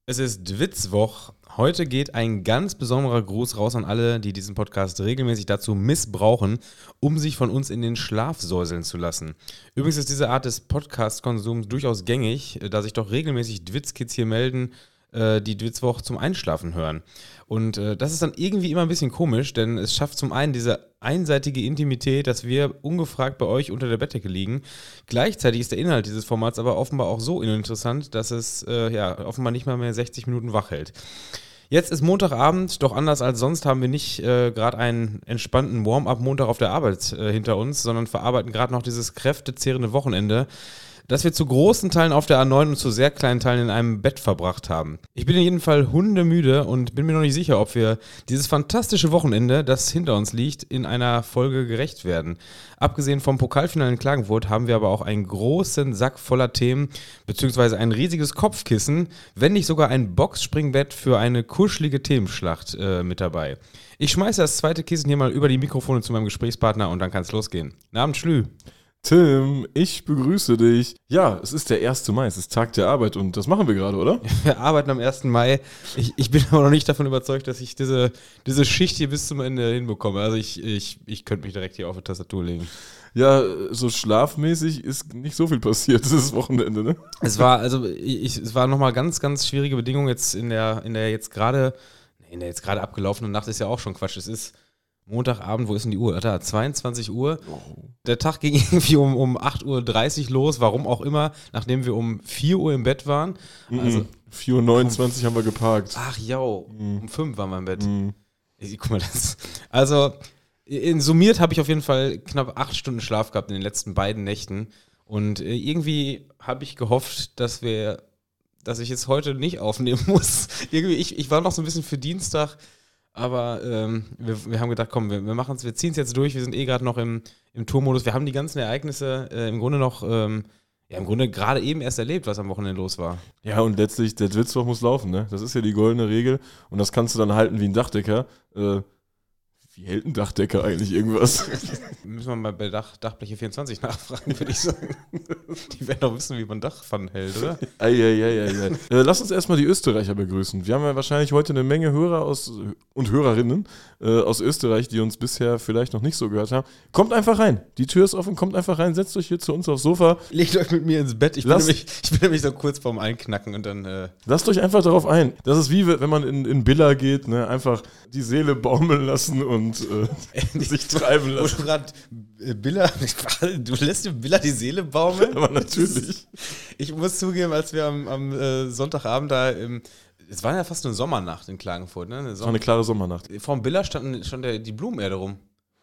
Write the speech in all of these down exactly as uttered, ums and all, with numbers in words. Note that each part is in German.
Es ist Witzwoch. Heute geht ein ganz besonderer Gruß raus an alle, die diesen Podcast regelmäßig dazu missbrauchen, um sich von uns in den Schlaf säuseln zu lassen. Übrigens ist diese Art des Podcast-Konsums durchaus gängig, da sich doch regelmäßig Dwitzkids hier melden, die Witzwoch zum Einschlafen hören. Und äh, das ist dann irgendwie immer ein bisschen komisch, denn es schafft zum einen diese einseitige Intimität, dass wir ungefragt bei euch unter der Bettdecke liegen. Gleichzeitig ist der Inhalt dieses Formats aber offenbar auch so uninteressant, dass es äh, ja offenbar nicht mal mehr sechzig Minuten wach hält. Jetzt ist Montagabend, doch anders als sonst haben wir nicht äh, gerade einen entspannten Warm-up-Montag auf der Arbeit äh, hinter uns, sondern verarbeiten gerade noch dieses kräftezehrende Wochenende, das wir zu großen Teilen auf der A neun und zu sehr kleinen Teilen in einem Bett verbracht haben. Ich bin in jedem Fall hundemüde und bin mir noch nicht sicher, ob wir dieses fantastische Wochenende, das hinter uns liegt, in einer Folge gerecht werden. Abgesehen vom Pokalfinale in Klagenfurt haben wir aber auch einen großen Sack voller Themen, beziehungsweise ein riesiges Kopfkissen, wenn nicht sogar ein Boxspringbett für eine kuschelige Themenschlacht äh, mit dabei. Ich schmeiße das zweite Kissen hier mal über die Mikrofone zu meinem Gesprächspartner und dann kann es losgehen. Guten Abend, Schlü. Tim, ich begrüße dich. Ja, es ist der erste Mai, es ist Tag der Arbeit und das machen wir gerade, oder? Wir arbeiten am ersten Mai. Ich, ich bin aber noch nicht davon überzeugt, dass ich diese, diese Schicht hier bis zum Ende hinbekomme. Also ich, ich, ich könnte mich direkt hier auf die Tastatur legen. Ja, so schlafmäßig ist nicht so viel passiert dieses Wochenende, ne? Es war, also ich, es war nochmal ganz, ganz schwierige Bedingungen jetzt in der, in der jetzt gerade, in der jetzt gerade abgelaufenen Nacht ist ja auch schon Quatsch. Es ist Montagabend, wo ist denn die Uhr? Da, zweiundzwanzig Uhr. Oh. Der Tag ging irgendwie um, um acht Uhr dreißig los, warum auch immer, nachdem wir um vier Uhr im Bett waren. Mm-mm. Also vier Uhr neunundzwanzig um, haben wir geparkt. Ach ja, mm. um fünf waren wir im Bett. Mm. Ich, guck mal, das. Also, in, summiert habe ich auf jeden Fall knapp acht Stunden Schlaf gehabt in den letzten beiden Nächten. Und äh, irgendwie habe ich gehofft, dass wir, dass ich jetzt heute nicht aufnehmen muss. irgendwie, ich, ich war noch so ein bisschen für Dienstag. Aber ähm, wir, wir haben gedacht, komm, wir, wir machen es, wir ziehen es jetzt durch, wir sind eh gerade noch im, im Tourmodus. Wir haben die ganzen Ereignisse äh, im Grunde noch, ähm, ja im Grunde gerade eben erst erlebt, was am Wochenende los war. Ja, und letztlich, der Witzwoch muss laufen, ne? Das ist ja die goldene Regel und das kannst du dann halten wie ein Dachdecker. Äh, wie hält ein Dachdecker eigentlich irgendwas? Müssen wir mal bei Dach, Dachbleche vierundzwanzig nachfragen, würde ich sagen. Die werden doch wissen, wie man Dachpfannen hält, oder? Eieieiei. äh, lass uns erstmal die Österreicher begrüßen. Wir haben ja wahrscheinlich heute eine Menge Hörer aus und Hörerinnen äh, aus Österreich, die uns bisher vielleicht noch nicht so gehört haben. Kommt einfach rein. Die Tür ist offen, kommt einfach rein, setzt euch hier zu uns aufs Sofa. Legt euch mit mir ins Bett. Ich, bin nämlich, ich bin nämlich so kurz vorm Einknacken und dann... Äh Lasst euch einfach darauf ein. Das ist wie, wenn man in, in Billa geht, ne? Einfach die Seele baumeln lassen und und äh, sich treiben lassen. Wo du gerade Billa, du lässt dem Billa die Seele baumeln? Aber natürlich. Ich muss zugeben, als wir am, am äh, Sonntagabend da im, es war ja fast eine Sommernacht in Klagenfurt, ne? Es war eine klare Sommernacht. Vor dem Billa stand schon der, die Blumenerde rum.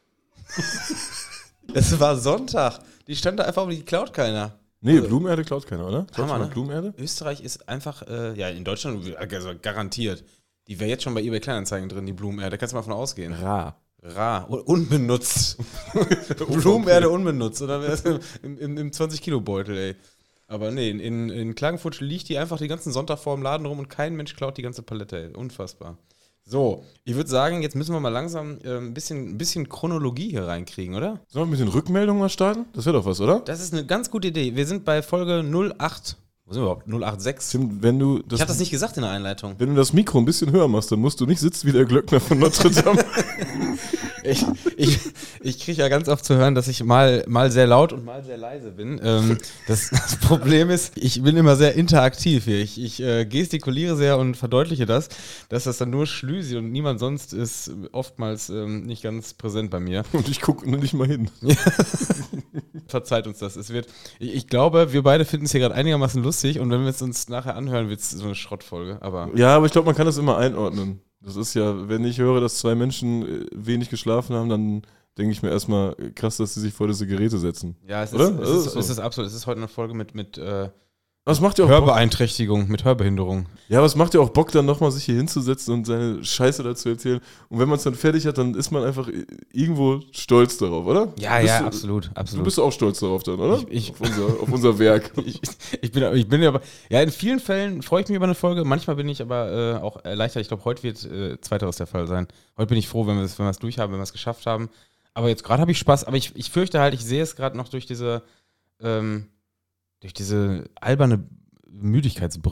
Es war Sonntag. Die stand da einfach, aber die klaut keiner. Nee, also, Blumenerde klaut keiner, oder? Hammer, ne? Blumenerde? Österreich ist einfach, äh, ja, in Deutschland also garantiert. Die wäre jetzt schon bei eBay Kleinanzeigen drin, die Blumenerde. Da kannst du mal von ausgehen. Rar. Rar. Unbenutzt. Blumenerde unbenutzt. Oder im, im, im zwanzig-Kilo-Beutel, ey. Aber nee, in, in Klagenfurt liegt die einfach den ganzen Sonntag vor dem Laden rum und kein Mensch klaut die ganze Palette, ey. Unfassbar. So, ich würde sagen, jetzt müssen wir mal langsam äh, ein, bisschen, ein bisschen Chronologie hier reinkriegen, oder? Sollen wir ein bisschen Rückmeldung mal starten? Das wäre doch was, oder? Das ist eine ganz gute Idee. Wir sind bei Folge null acht. Wo sind wir überhaupt? null acht sechs. Tim, wenn du das, ich habe das nicht gesagt in der Einleitung. Wenn du das Mikro ein bisschen höher machst, dann musst du nicht sitzen wie der Glöckner von Notre Dame. ich ich, ich kriege ja ganz oft zu hören, dass ich mal, mal sehr laut und mal sehr leise bin. Ähm, das, das Problem ist, ich bin immer sehr interaktiv hier. Ich, ich äh, gestikuliere sehr und verdeutliche das. Dass das dann nur Schlüsi und niemand sonst ist oftmals ähm, nicht ganz präsent bei mir. Und ich gucke nicht mal hin. Verzeiht uns das. Es wird, ich, ich glaube, wir beide finden es hier gerade einigermaßen lustig und wenn wir es uns nachher anhören, wird es so eine Schrottfolge. Aber ja, aber ich glaube, man kann das immer einordnen. Das ist ja, wenn ich höre, dass zwei Menschen wenig geschlafen haben, dann denke ich mir erstmal krass, dass sie sich vor diese Geräte setzen. Ja, es ist, es ist, ist, so. es ist absolut. Es ist heute eine Folge mit, mit äh, was macht ja auch Hörbeeinträchtigung, Bock? Mit Hörbehinderung. Ja, aber es macht ja auch Bock, dann nochmal sich hier hinzusetzen und seine Scheiße dazu erzählen. Und wenn man es dann fertig hat, dann ist man einfach irgendwo stolz darauf, oder? Ja, ja, du, absolut, absolut. Du bist auch stolz darauf dann, oder? Ich, ich, auf, unser, auf unser Werk. ich, ich bin, ich bin aber, ja, in vielen Fällen freue ich mich über eine Folge. Manchmal bin ich aber äh, auch erleichtert. Ich glaube, heute wird äh, zweiteres der Fall sein. Heute bin ich froh, wenn wir es wenn wir es durchhaben, wenn wir es geschafft haben. Aber jetzt gerade habe ich Spaß. Aber ich, ich fürchte halt, ich sehe es gerade noch durch diese, ähm, durch diese alberne Müdigkeitsbrille.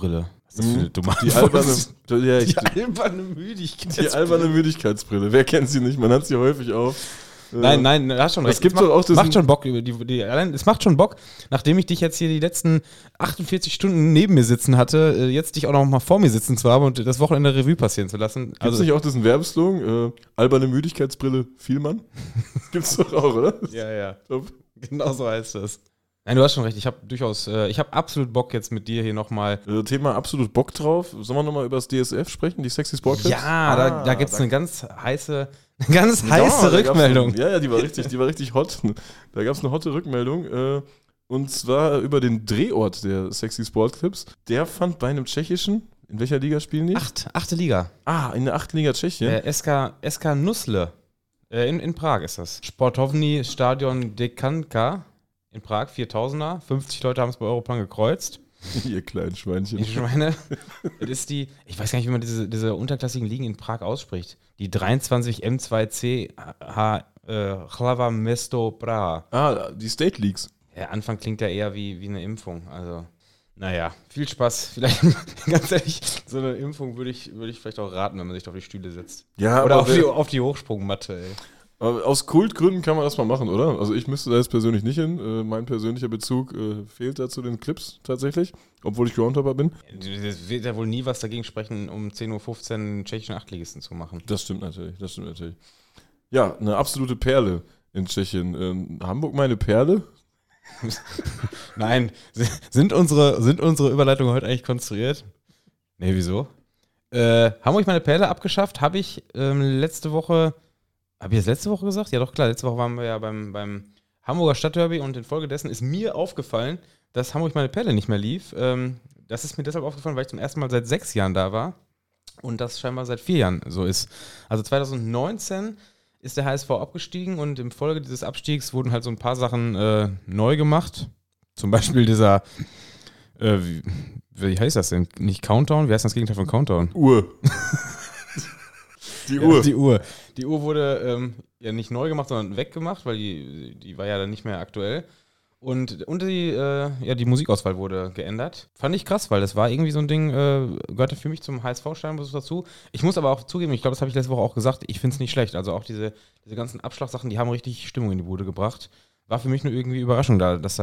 Was ist das für eine dumme Die Antwort? alberne, ja, ich, Die alberne Müdigkeit. die alberne Müdigkeitsbrille. Wer kennt sie nicht? Man hat sie häufig auf. Nein, nein, du hast schon recht. Es gibt macht, doch auch diesen- macht schon Bock. Die, die, allein, es macht schon Bock, nachdem ich dich jetzt hier die letzten achtundvierzig Stunden neben mir sitzen hatte, äh, jetzt dich auch noch mal vor mir sitzen zu haben und das Wochenende Revue passieren zu lassen. Gibt es nicht auch diesen Werbeslogan? Äh, alberne Müdigkeitsbrille, Vielmann? Gibt's doch auch, oder? Ja, ja. Top. Genau so heißt das. Nein, du hast schon recht. Ich habe durchaus, äh, ich habe absolut Bock jetzt mit dir hier nochmal. Äh, Thema absolut Bock drauf. Sollen wir nochmal über das D S F sprechen, die Sexy Sport Clips? Ja, da, da gibt es eine ganz heiße, eine ganz Ja, heiße da gab's Rückmeldung. Eine, ja, ja, die war richtig, die war richtig hot. Da gab es eine hotte Rückmeldung. Äh, und zwar über den Drehort der Sexy Sport Clips. Der fand bei einem tschechischen, in welcher Liga spielen die? Acht, achte Liga. Ah, in der achten Liga Tschechien. Äh, S K, S K Nusle. Äh, in, in Prag ist das. Sportovny Stadion Dekanka in Prag, viertausender. fünfzig Leute haben es bei Europlan gekreuzt. Ihr kleinen Schweinchen. Ich meine, das ist die, ich weiß gar nicht, wie man diese, diese unterklassigen Ligen in Prag ausspricht. Die dreiundzwanzig M zwei C H äh, Hlava Mesto Praha. Ah, die State Leagues. Der Anfang klingt ja eher wie, wie eine Impfung. Also, naja, viel Spaß. Vielleicht, ganz ehrlich, so eine Impfung würde ich, würde ich vielleicht auch raten, wenn man sich auf die Stühle setzt. Ja, Oder aber auf wer- die, auf die Hochsprungmatte, ey. Aber aus Kultgründen kann man das mal machen, oder? Also ich müsste da jetzt persönlich nicht hin. Äh, mein persönlicher Bezug äh, fehlt da zu den Clips tatsächlich, obwohl ich Groundhopper bin. Es wird ja wohl nie was dagegen sprechen, um zehn Uhr fünfzehn einen tschechischen Achtligisten zu machen. Das stimmt natürlich, das stimmt natürlich. Ja, eine absolute Perle in Tschechien. Ähm, Hamburg meine Perle? Nein, sind unsere, sind unsere Überleitungen heute eigentlich konstruiert? Nee, wieso? Äh, Hamburg meine Perle abgeschafft, habe ich ähm, letzte Woche, habe ich das letzte Woche gesagt? Ja doch, klar, letzte Woche waren wir ja beim, beim Hamburger Stadtderby und infolgedessen ist mir aufgefallen, dass Hamburg meine Perle nicht mehr lief. Ähm, das ist mir deshalb aufgefallen, weil ich zum ersten Mal seit sechs Jahren da war und das scheinbar seit vier Jahren so ist. Also zwanzig neunzehn ist der H S V abgestiegen und im Folge dieses Abstiegs wurden halt so ein paar Sachen äh, neu gemacht. Zum Beispiel dieser, äh, wie, wie heißt das denn? Nicht Countdown? Wie heißt das Gegenteil von Countdown? Uhr. Die Ja, Uhr. die Uhr. Die Uhr wurde ähm, ja nicht neu gemacht, sondern weggemacht, weil die, die war ja dann nicht mehr aktuell. Und, und die, äh, ja, die Musikauswahl wurde geändert. Fand ich krass, weil das war irgendwie so ein Ding, äh, gehörte für mich zum H S V-Steinbus dazu. Ich muss aber auch zugeben, ich glaube, das habe ich letzte Woche auch gesagt, ich finde es nicht schlecht. Also auch diese, diese ganzen Abschlagsachen, die haben richtig Stimmung in die Bude gebracht. War für mich nur irgendwie Überraschung da, dass da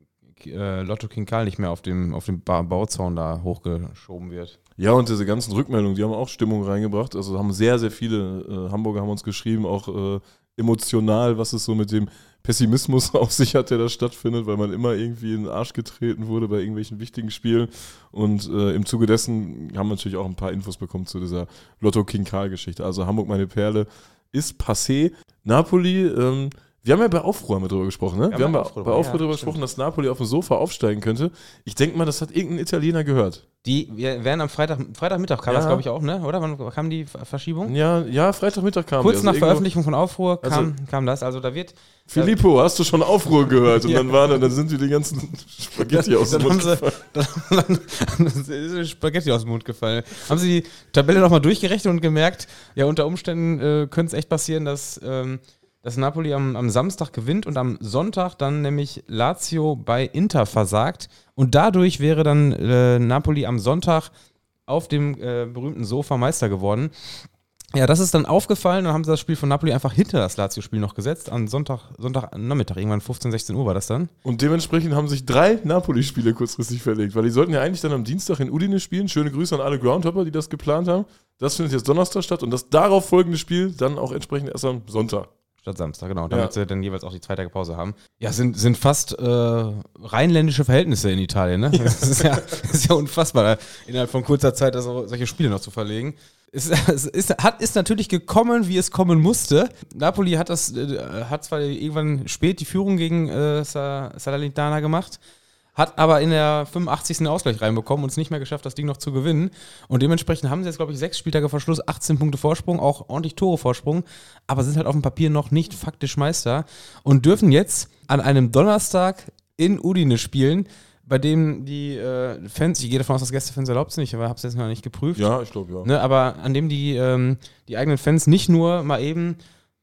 äh, Lotto King Karl nicht mehr auf dem, auf dem ba- Bauzaun da hochgeschoben wird. Ja, und diese ganzen Rückmeldungen, die haben auch Stimmung reingebracht. Also haben sehr, sehr viele äh, Hamburger haben uns geschrieben, auch äh, emotional, was es so mit dem Pessimismus auf sich hat, der da stattfindet, weil man immer irgendwie in den Arsch getreten wurde bei irgendwelchen wichtigen Spielen. Und äh, im Zuge dessen haben wir natürlich auch ein paar Infos bekommen zu dieser Lotto King Karl-Geschichte. Also Hamburg meine Perle ist passé. Napoli, ähm, wir haben ja bei Aufruhr mit drüber gesprochen, ne? Ja, wir haben bei bei Aufruhr, bei Aufruhr ja, drüber stimmt. gesprochen, dass Napoli auf dem Sofa aufsteigen könnte. Ich denke mal, das hat irgendein Italiener gehört. Die wir werden am Freitag, Freitagmittag kam Ja. das, glaube ich, auch, ne? Oder? Wann kam die Ver- Verschiebung? Ja, ja, Freitagmittag kam Kurz die. Also nach irgendwo- Veröffentlichung von Aufruhr kam, Also- kam das. Also da wird. Filippo, hast du schon Aufruhr gehört? Und Ja. dann waren dann, dann sind dir die ganzen Spaghetti aus dem Dann haben Mund sie, gefallen. dann, dann ist Spaghetti aus dem Mund gefallen. Haben sie die Tabelle nochmal durchgerechnet und gemerkt, ja, unter Umständen äh, könnte es echt passieren, dass, ähm, dass Napoli am, am Samstag gewinnt und am Sonntag dann nämlich Lazio bei Inter versagt. Und dadurch wäre dann äh, Napoli am Sonntag auf dem äh, berühmten Sofa Meister geworden. Ja, das ist dann aufgefallen, dann haben sie das Spiel von Napoli einfach hinter das Lazio-Spiel noch gesetzt. Am Sonntag, Sonntagnachmittag, irgendwann fünfzehn, sechzehn Uhr war das dann. Und dementsprechend haben sich drei Napoli-Spiele kurzfristig verlegt, weil die sollten ja eigentlich dann am Dienstag in Udine spielen. Schöne Grüße an alle Groundhopper, die das geplant haben. Das findet jetzt Donnerstag statt und das darauf folgende Spiel dann auch entsprechend erst am Sonntag. Statt Samstag, genau, damit Ja. sie dann jeweils auch die zwei Tage Pause haben. Ja, sind, sind fast äh, rheinländische Verhältnisse in Italien, ne? Das ist ja, das ist ja unfassbar, innerhalb von kurzer Zeit das auch, solche Spiele noch zu verlegen. Es, es ist, hat, ist natürlich gekommen, wie es kommen musste. Napoli hat das, äh, hat zwar irgendwann spät die Führung gegen äh, Sa- Salernitana gemacht, hat aber in der fünfundachtzigsten Ausgleich reinbekommen und es nicht mehr geschafft, das Ding noch zu gewinnen. Und dementsprechend haben sie jetzt, glaube ich, sechs Spieltage vor Schluss, achtzehn Punkte Vorsprung, auch ordentlich Tore Vorsprung, aber sind halt auf dem Papier noch nicht faktisch Meister und dürfen jetzt an einem Donnerstag in Udine spielen, bei dem die äh, Fans, ich gehe davon aus, dass Gästefans erlaubt sind, ich habe es jetzt noch nicht geprüft, Ja, ich glaube ja. ne, aber an dem die, ähm, die eigenen Fans nicht nur mal eben,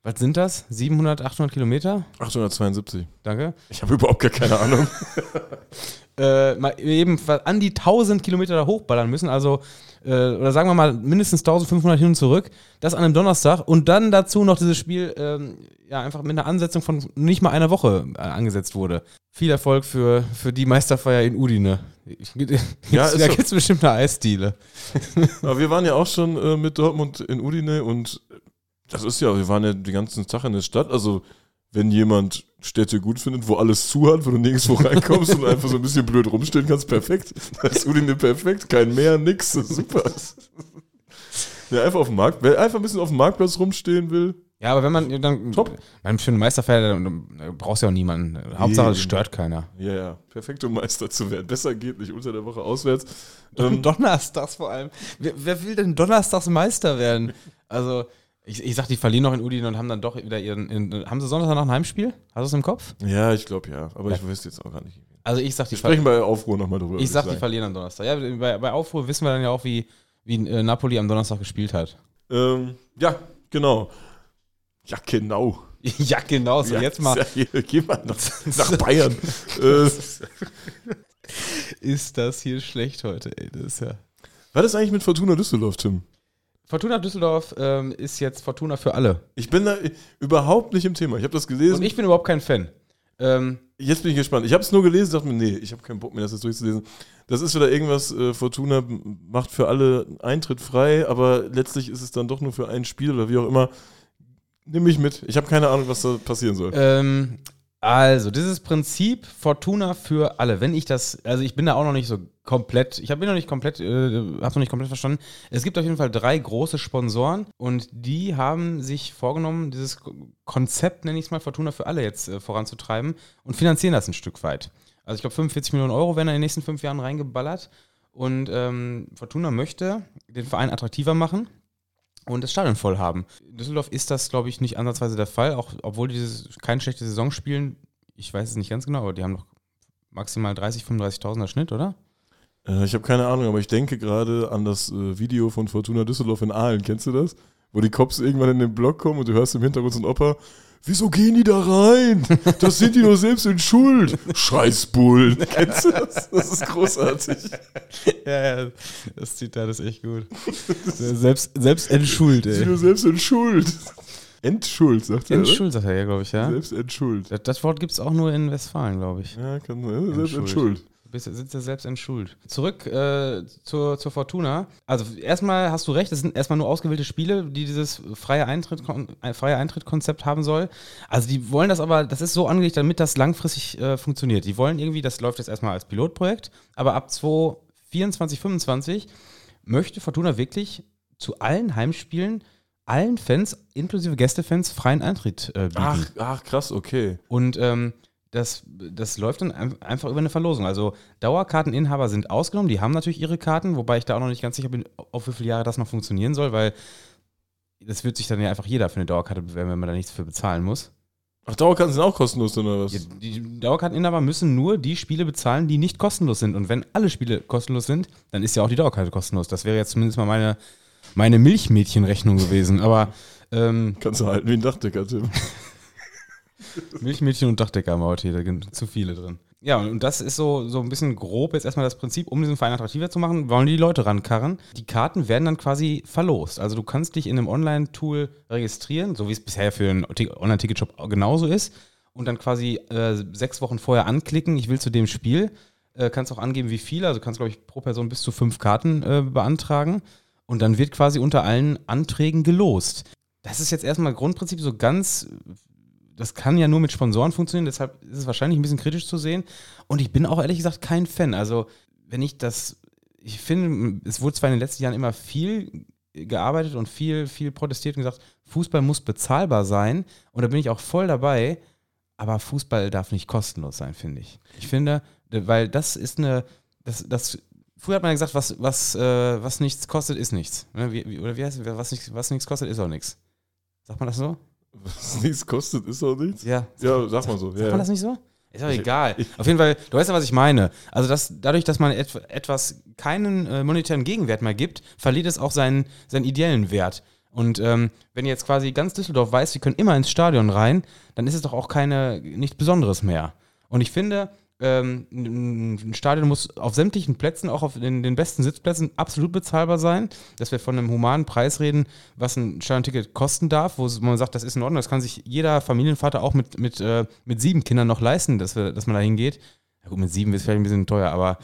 Was sind das? siebenhundert, achthundert Kilometer? achthundertzweiundsiebzig. Danke. Ich habe überhaupt gar keine Ahnung. äh, mal eben an die tausend Kilometer da hochballern müssen, also äh, oder sagen wir mal mindestens eintausendfünfhundert hin und zurück, das an einem Donnerstag und dann dazu noch dieses Spiel ähm, ja einfach mit einer Ansetzung von nicht mal einer Woche äh, angesetzt wurde. Viel Erfolg für, für die Meisterfeier in Udine. Ich, ja, da gibt es bestimmt eine Eisdiele. Aber wir waren ja auch schon äh, mit Dortmund in Udine und das ist ja, wir waren ja den ganzen Tag in der Stadt, also wenn jemand Städte gut findet, wo alles zu hat, wo du nirgendwo reinkommst und einfach so ein bisschen blöd rumstehen kannst, perfekt. Da ist Udine perfekt, kein Meer, nix, super. Ja, einfach auf dem Markt, wer einfach ein bisschen auf dem Marktplatz rumstehen will. Ja, aber wenn man dann, top. Beim schönen Meisterfeier, dann brauchst du ja auch niemanden. Hauptsache, es stört keiner. Ja, ja, perfekt, um Meister zu werden. Besser geht nicht, unter der Woche auswärts. Ähm, Donnerstags vor allem. Wer, wer will denn donnerstags Meister werden? Also, ich, ich sag, die verlieren noch in Udine und haben dann doch wieder ihren. In, haben sie Sonntag noch ein Heimspiel? Hast du es im Kopf? Ja, ich glaube ja, aber ja. Ich weiß jetzt auch gar nicht. Also, ich sag, die Wir sprechen bei Aufruhr nochmal drüber. Ich sag, die verlieren am Donnerstag. Ja, bei, bei Aufruhr wissen wir dann ja auch, wie, wie äh, Napoli am Donnerstag gespielt hat. Ähm, ja, genau. Ja, genau. Ja, genau. So, ja, jetzt mal. Ja, hier, geh mal nach, nach Bayern. Ist das hier schlecht heute, ey? Das ist ja. Was ist eigentlich mit Fortuna Düsseldorf, Tim? Fortuna Düsseldorf ähm, ist jetzt Fortuna für alle. Ich bin da überhaupt nicht im Thema. Ich habe das gelesen. Und ich bin überhaupt kein Fan. Ähm, jetzt bin ich gespannt. Ich habe es nur gelesen und dachte mir, nee, ich habe keinen Bock mehr, das jetzt durchzulesen. Das ist wieder irgendwas, äh, Fortuna macht für alle Eintritt frei, aber letztlich ist es dann doch nur für ein Spiel oder wie auch immer. Nimm mich mit. Ich habe keine Ahnung, was da passieren soll. Ähm, also, dieses Prinzip Fortuna für alle. Wenn ich das, also ich bin da auch noch nicht so komplett, ich habe noch nicht komplett, äh, habe noch nicht komplett verstanden. Es gibt auf jeden Fall drei große Sponsoren und die haben sich vorgenommen, dieses Konzept, nenne ich es mal, Fortuna für alle jetzt äh, voranzutreiben und finanzieren das ein Stück weit. Also ich glaube, fünfundvierzig Millionen Euro werden in den nächsten fünf Jahren reingeballert und ähm, Fortuna möchte den Verein attraktiver machen und das Stadion voll haben. In Düsseldorf ist das, glaube ich, nicht ansatzweise der Fall, auch obwohl die dieses, keine schlechte Saison spielen. Ich weiß es nicht ganz genau, aber die haben noch maximal dreißigtausend, fünfunddreißigtausender Schnitt, oder? Äh, ich habe keine Ahnung, aber ich denke gerade an das äh, Video von Fortuna Düsseldorf in Aalen. Kennst du das? Wo die Cops irgendwann in den Block kommen und du hörst im Hintergrund so einen Opa, wieso gehen die da rein? Das sind die doch selbst in Schuld. Scheißbullen. Kennst du das? Das ist großartig. Ja, ja, das Zitat ist echt gut. Selbst, selbst entschuld, ey. Sie sind selbst in Schuld. Entschuld, sagt er. Entschuld, sagt er ja, glaube ich, ja. Selbst entschuld. Das, das Wort gibt es auch nur in Westfalen, glaube ich. Ja, kann sein. Selbst entschuld. Du bist, sitzt ja selbst in Schuld. Zurück äh, zur, zur Fortuna. Also erstmal hast du recht, es sind erstmal nur ausgewählte Spiele, die dieses freie Eintritt, ein freie Eintritt-Konzept haben soll. Also die wollen das aber, das ist so angelegt, damit das langfristig äh, funktioniert. Die wollen irgendwie, das läuft jetzt erstmal als Pilotprojekt, aber ab zweitausendvierundzwanzig, fünfundzwanzig möchte Fortuna wirklich zu allen Heimspielen allen Fans, inklusive Gästefans, freien Eintritt äh, bieten. Ach, ach, krass, okay. Und ähm, Das, das läuft dann einfach über eine Verlosung. Also Dauerkarteninhaber sind ausgenommen, die haben natürlich ihre Karten, wobei ich da auch noch nicht ganz sicher bin, auf wie viele Jahre das noch funktionieren soll, weil das wird sich dann ja einfach jeder für eine Dauerkarte bewerben, wenn man da nichts für bezahlen muss. Ach, Dauerkarten sind auch kostenlos, oder was? Ja, die Dauerkarteninhaber müssen nur die Spiele bezahlen, die nicht kostenlos sind. Und wenn alle Spiele kostenlos sind, dann ist ja auch die Dauerkarte kostenlos. Das wäre jetzt zumindest mal meine, meine Milchmädchenrechnung gewesen. Aber ähm, kannst du halten wie ein Dachdecker, Tim. Milchmädchen und Dachdecker haben wir heute hier, da sind zu viele drin. Ja, und das ist so, so ein bisschen grob jetzt erstmal das Prinzip, um diesen Verein attraktiver zu machen, wollen die Leute rankarren. Die Karten werden dann quasi verlost. Also du kannst dich in einem Online-Tool registrieren, so wie es bisher für einen Online-Ticket-Shop genauso ist, und dann quasi äh, sechs Wochen vorher anklicken, ich will zu dem Spiel, äh, kannst auch angeben, wie viele, also kannst, glaube ich, pro Person bis zu fünf Karten äh, beantragen und dann wird quasi unter allen Anträgen gelost. Das ist jetzt erstmal Grundprinzip so ganz... Das kann ja nur mit Sponsoren funktionieren, deshalb ist es wahrscheinlich ein bisschen kritisch zu sehen. Und ich bin auch ehrlich gesagt kein Fan. Also, wenn ich das, ich finde, es wurde zwar in den letzten Jahren immer viel gearbeitet und viel, viel protestiert und gesagt, Fußball muss bezahlbar sein. Und da bin ich auch voll dabei. Aber Fußball darf nicht kostenlos sein, finde ich. Ich finde, weil das ist eine, das, das, früher hat man ja gesagt, was, was, äh, was nichts kostet, ist nichts. Wie, wie, oder wie heißt es? Was, nicht, was nichts kostet, ist auch nichts. Sagt man das so? Was nichts kostet, ist auch nichts? Ja. Ja, sag mal so. Sagt ja, man das nicht so? Ist auch ich, egal. Ich, Auf jeden Fall, du weißt ja, was ich meine. Also das, dadurch, dass man et, etwas keinen äh, monetären Gegenwert mehr gibt, verliert es auch seinen, seinen ideellen Wert. Und ähm, wenn jetzt quasi ganz Düsseldorf weiß, sie können immer ins Stadion rein, dann ist es doch auch keine, nichts Besonderes mehr. Und ich finde, ähm, ein Stadion muss auf sämtlichen Plätzen, auch auf den, den besten Sitzplätzen, absolut bezahlbar sein. Dass wir von einem humanen Preis reden, was ein Stadionticket kosten darf, wo man sagt, das ist in Ordnung, das kann sich jeder Familienvater auch mit, mit, äh, mit sieben Kindern noch leisten, dass, wir, dass man da hingeht. Ja gut, mit sieben ist vielleicht ein bisschen teuer, aber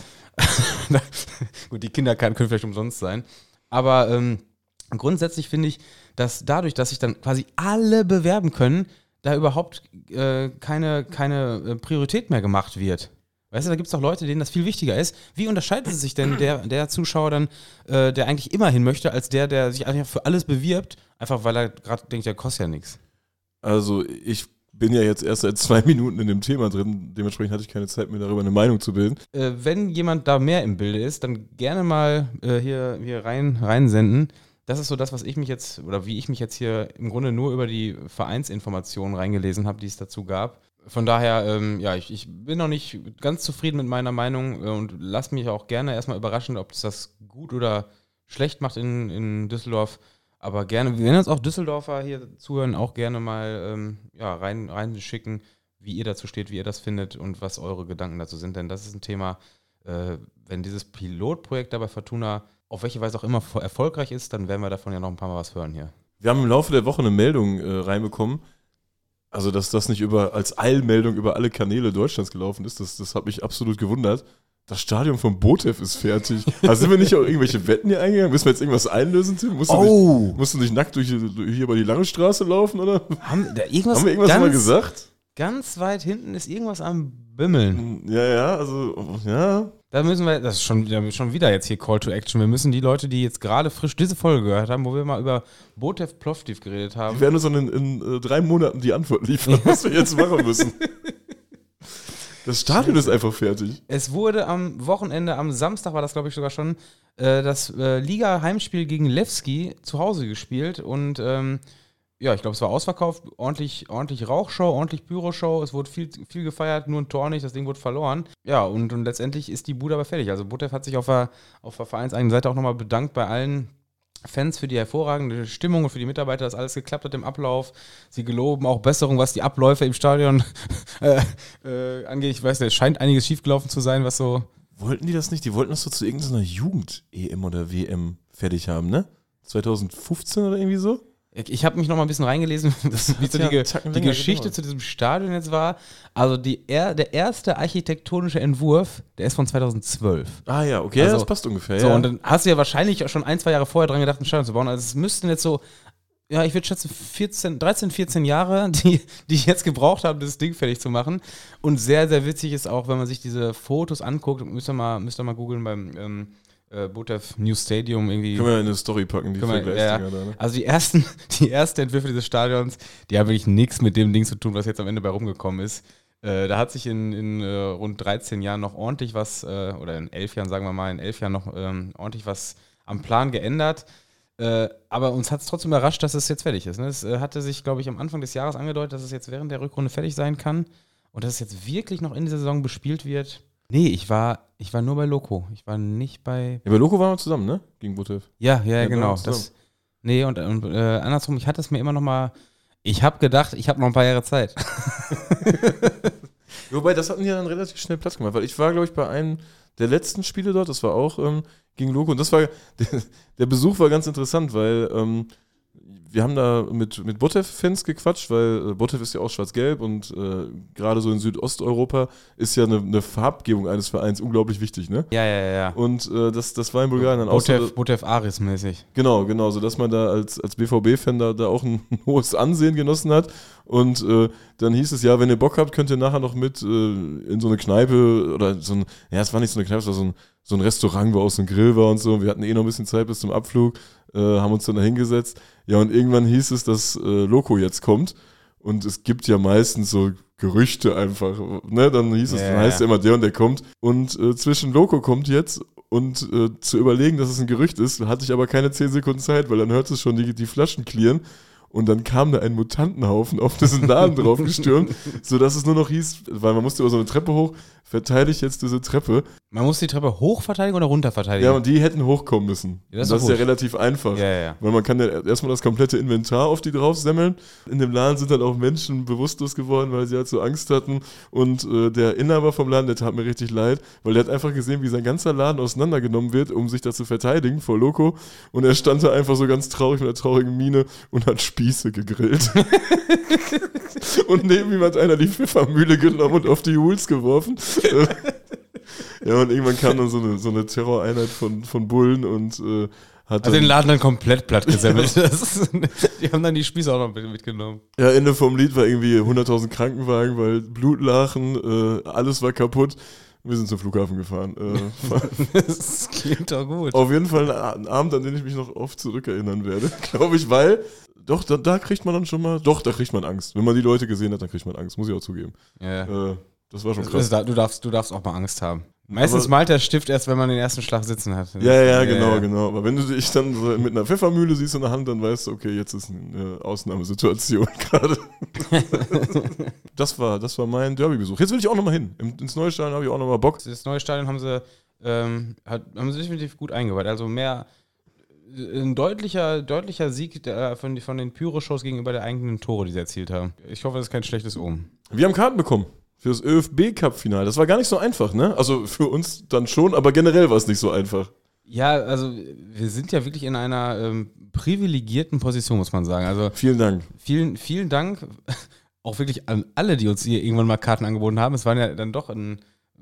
gut, die Kinder können vielleicht umsonst sein. Aber ähm, grundsätzlich finde ich, dass dadurch, dass sich dann quasi alle bewerben können, da überhaupt äh, keine, keine Priorität mehr gemacht wird. Weißt du, da gibt es doch Leute, denen das viel wichtiger ist. Wie unterscheidet sich denn der, der Zuschauer dann, äh, der eigentlich immer hin möchte, als der, der sich einfach für alles bewirbt, einfach weil er gerade denkt, der kostet ja nichts? Also ich bin ja jetzt erst seit zwei Minuten in dem Thema drin, dementsprechend hatte ich keine Zeit, mir darüber eine Meinung zu bilden. Äh, wenn jemand da mehr im Bilde ist, dann gerne mal äh, hier, hier rein, reinsenden. Das ist so das, was ich mich jetzt, oder wie ich mich jetzt hier im Grunde nur über die Vereinsinformationen reingelesen habe, die es dazu gab. Von daher, ähm, ja, ich, ich bin noch nicht ganz zufrieden mit meiner Meinung äh, und lasse mich auch gerne erstmal überraschen, ob es das gut oder schlecht macht in, in Düsseldorf. Aber gerne, wenn uns auch Düsseldorfer hier zuhören, auch gerne mal ähm, ja, rein, reinschicken, wie ihr dazu steht, wie ihr das findet und was eure Gedanken dazu sind. Denn das ist ein Thema, äh, wenn dieses Pilotprojekt da bei Fortuna auf welche Weise auch immer erfolgreich ist, dann werden wir davon ja noch ein paar Mal was hören hier. Wir haben im Laufe der Woche eine Meldung äh, reinbekommen, also dass das nicht über als Eilmeldung über alle Kanäle Deutschlands gelaufen ist, das, das hat mich absolut gewundert. Das Stadion von Botev ist fertig. Also sind wir nicht auch irgendwelche Wetten hier eingegangen? Müssen wir jetzt irgendwas einlösen, Tim? Musst du, oh. nicht, musst du nicht nackt durch, durch hier über die lange Straße laufen, oder? Haben, da irgendwas haben wir irgendwas ganz, mal gesagt? Ganz weit hinten ist irgendwas am Bimmeln. Ja, ja, also, ja. Da müssen wir, das ist schon wieder, schon wieder jetzt hier Call to Action. Wir müssen die Leute, die jetzt gerade frisch diese Folge gehört haben, wo wir mal über Botev Plovdiv geredet haben. Die werden uns dann in, in, in drei Monaten die Antwort liefern, was wir jetzt machen müssen. Das Stadion ist einfach fertig. Es wurde am Wochenende, am Samstag war das glaube ich sogar schon, äh, das äh, Liga-Heimspiel gegen Lewski zu Hause gespielt und ähm, ja, ich glaube, es war ausverkauft, ordentlich, ordentlich Rauchshow, ordentlich Pyroshow, es wurde viel, viel gefeiert, nur ein Tor nicht, das Ding wurde verloren. Ja, und, und letztendlich ist die Bude aber fertig. Also Botev hat sich auf der, auf der vereinseigenen Seite auch nochmal bedankt bei allen Fans für die hervorragende Stimmung und für die Mitarbeiter, dass alles geklappt hat im Ablauf. Sie geloben auch Besserung, was die Abläufe im Stadion äh, äh, angeht. Ich weiß, es scheint einiges schiefgelaufen zu sein, was so... Wollten die das nicht? Die wollten das so zu irgendeiner Jugend-E M oder W M fertig haben, ne? zwanzig fünfzehn oder irgendwie so? Ich habe mich noch mal ein bisschen reingelesen, wie so ja die, die Geschichte gedauert. zu diesem Stadion jetzt war. Also die, er, der erste architektonische Entwurf, der ist von zweitausendzwölf. Ah ja, okay, also, das passt ungefähr. So, ja. und dann hast du ja wahrscheinlich auch schon ein, zwei Jahre vorher dran gedacht, ein Stadion zu bauen. Also es müssten jetzt so, ja, ich würde schätzen, vierzehn, dreizehn, vierzehn Jahre, die, die ich jetzt gebraucht habe, das Ding fertig zu machen. Und sehr, sehr witzig ist auch, wenn man sich diese Fotos anguckt, müsst ihr mal, müsst ihr mal googeln beim... Ähm, Äh, Botev New Stadium irgendwie. Können wir in eine Story packen, die Vergleichsdinger da, ne? Also die ersten, die ersten Entwürfe dieses Stadions, die haben wirklich nichts mit dem Ding zu tun, was jetzt am Ende bei rumgekommen ist. Äh, da hat sich in, in äh, rund dreizehn Jahren noch ordentlich was, äh, oder in elf Jahren, sagen wir mal, in elf Jahren noch ähm, ordentlich was am Plan geändert. Äh, aber uns hat es trotzdem überrascht, dass es jetzt fertig ist. Ne? Es äh, hatte sich, glaube ich, am Anfang des Jahres angedeutet, dass es jetzt während der Rückrunde fertig sein kann und dass es jetzt wirklich noch in dieser Saison bespielt wird. Nee, ich war, ich war nur bei Loco. Ich war nicht bei... Ja, bei Loco waren wir zusammen, ne? Gegen Botev. Ja, ja, Ja, genau. da Das, nee, und, und äh, andersrum, ich hatte es mir immer noch mal... Ich habe gedacht, ich habe noch ein paar Jahre Zeit. Wobei, das hatten die dann relativ schnell Platz gemacht, weil ich war, glaube ich, bei einem der letzten Spiele dort, das war auch ähm, gegen Loco, und das war, der, der Besuch war ganz interessant, weil ähm, wir haben da mit, mit Botev-Fans gequatscht, weil äh, Botev ist ja auch schwarz-gelb und äh, gerade so in Südosteuropa ist ja eine, eine Farbgebung eines Vereins unglaublich wichtig, ne? Ja, ja, ja. Und äh, das, das war in Bulgarien dann auch so. Botev, Botev Aris-mäßig. Genau, genau, so dass man da als, als B V B-Fan da, da auch ein, ein hohes Ansehen genossen hat. Und äh, dann hieß es, ja, wenn ihr Bock habt, könnt ihr nachher noch mit äh, in so eine Kneipe oder so ein, ja, es war nicht so eine Kneipe, es war so ein, so ein Restaurant, wo auch so ein Grill war und so. Und wir hatten eh noch ein bisschen Zeit bis zum Abflug, äh, haben uns dann da hingesetzt. Ja, und irgendwann hieß es, dass äh, Loco jetzt kommt. Und es gibt ja meistens so Gerüchte einfach, ne? Dann hieß es, Ja, dann heißt ja. ja immer der und der kommt. Und äh, zwischen Loco kommt jetzt und äh, zu überlegen, dass es ein Gerücht ist, hatte ich aber keine zehn Sekunden Zeit, weil dann hört es schon die, die Flaschen klirren. Und dann kam da ein Mutantenhaufen auf diesen Laden drauf gestürmt, sodass es nur noch hieß, weil man musste über so eine Treppe hoch, verteidige jetzt diese Treppe. Man muss die Treppe hoch verteidigen oder runter verteidigen? Ja, und die hätten hochkommen müssen. Ja, das ist, das ist ja gut. relativ einfach. Ja, ja. Weil man kann ja erstmal das komplette Inventar auf die draufsemmeln. In dem Laden sind dann auch Menschen bewusstlos geworden, weil sie halt so Angst hatten. Und äh, der Inhaber vom Laden, der tat mir richtig leid, weil der hat einfach gesehen, wie sein ganzer Laden auseinandergenommen wird, um sich da zu verteidigen vor Loco. Und er stand da einfach so ganz traurig mit einer traurigen Miene und hat Spieße gegrillt. Und neben ihm hat einer die Pfeffermühle genommen und auf die Huls geworfen. Ja, und irgendwann kam dann so eine, so eine Terroreinheit von, von Bullen und äh, hat Also dann, den Laden dann komplett platt gesammelt. Das ist, die haben dann die Spieße auch noch mitgenommen. ja, Ende vom Lied war irgendwie hunderttausend Krankenwagen, weil Blut lachen, äh, alles war kaputt. Wir sind zum Flughafen gefahren. Äh, Das klingt doch gut. auf jeden Fall ein Abend, an den ich mich noch oft zurückerinnern werde, glaube ich, weil, doch, da, da kriegt man dann schon mal, doch, da kriegt man Angst. Wenn man die Leute gesehen hat, dann kriegt man Angst, muss ich auch zugeben. Ja. Äh, das war schon Das krass. ist, du, darfst, du darfst auch mal Angst haben. Meistens Aber- malt der Stift erst, wenn man den ersten Schlag sitzen hat. Ja, ja, genau, genau. Aber wenn du dich dann so mit einer Pfeffermühle siehst in der Hand, dann weißt du, okay, jetzt ist eine Ausnahmesituation gerade. Das war, das war mein Derby-Besuch. Jetzt will ich auch nochmal hin. Im, ins neue Stadion habe ich auch nochmal Bock. Das neue Stadion haben sie, ähm, hat, haben sie definitiv gut eingeweiht. Also mehr, ein deutlicher, deutlicher Sieg der, von, von den Pyro-Shows gegenüber der eigenen Tore, die sie erzielt haben. Ich hoffe, das ist kein schlechtes Omen. Wir haben Karten bekommen für das ÖFB-Cup-Final. Das war gar nicht so einfach, ne? Also für uns dann schon, aber generell war es nicht so einfach. Ja, also wir sind ja wirklich in einer ähm, privilegierten Position, muss man sagen. Also Vielen Dank. vielen, vielen Dank auch wirklich an alle, die uns hier irgendwann mal Karten angeboten haben. Es waren ja dann doch ein,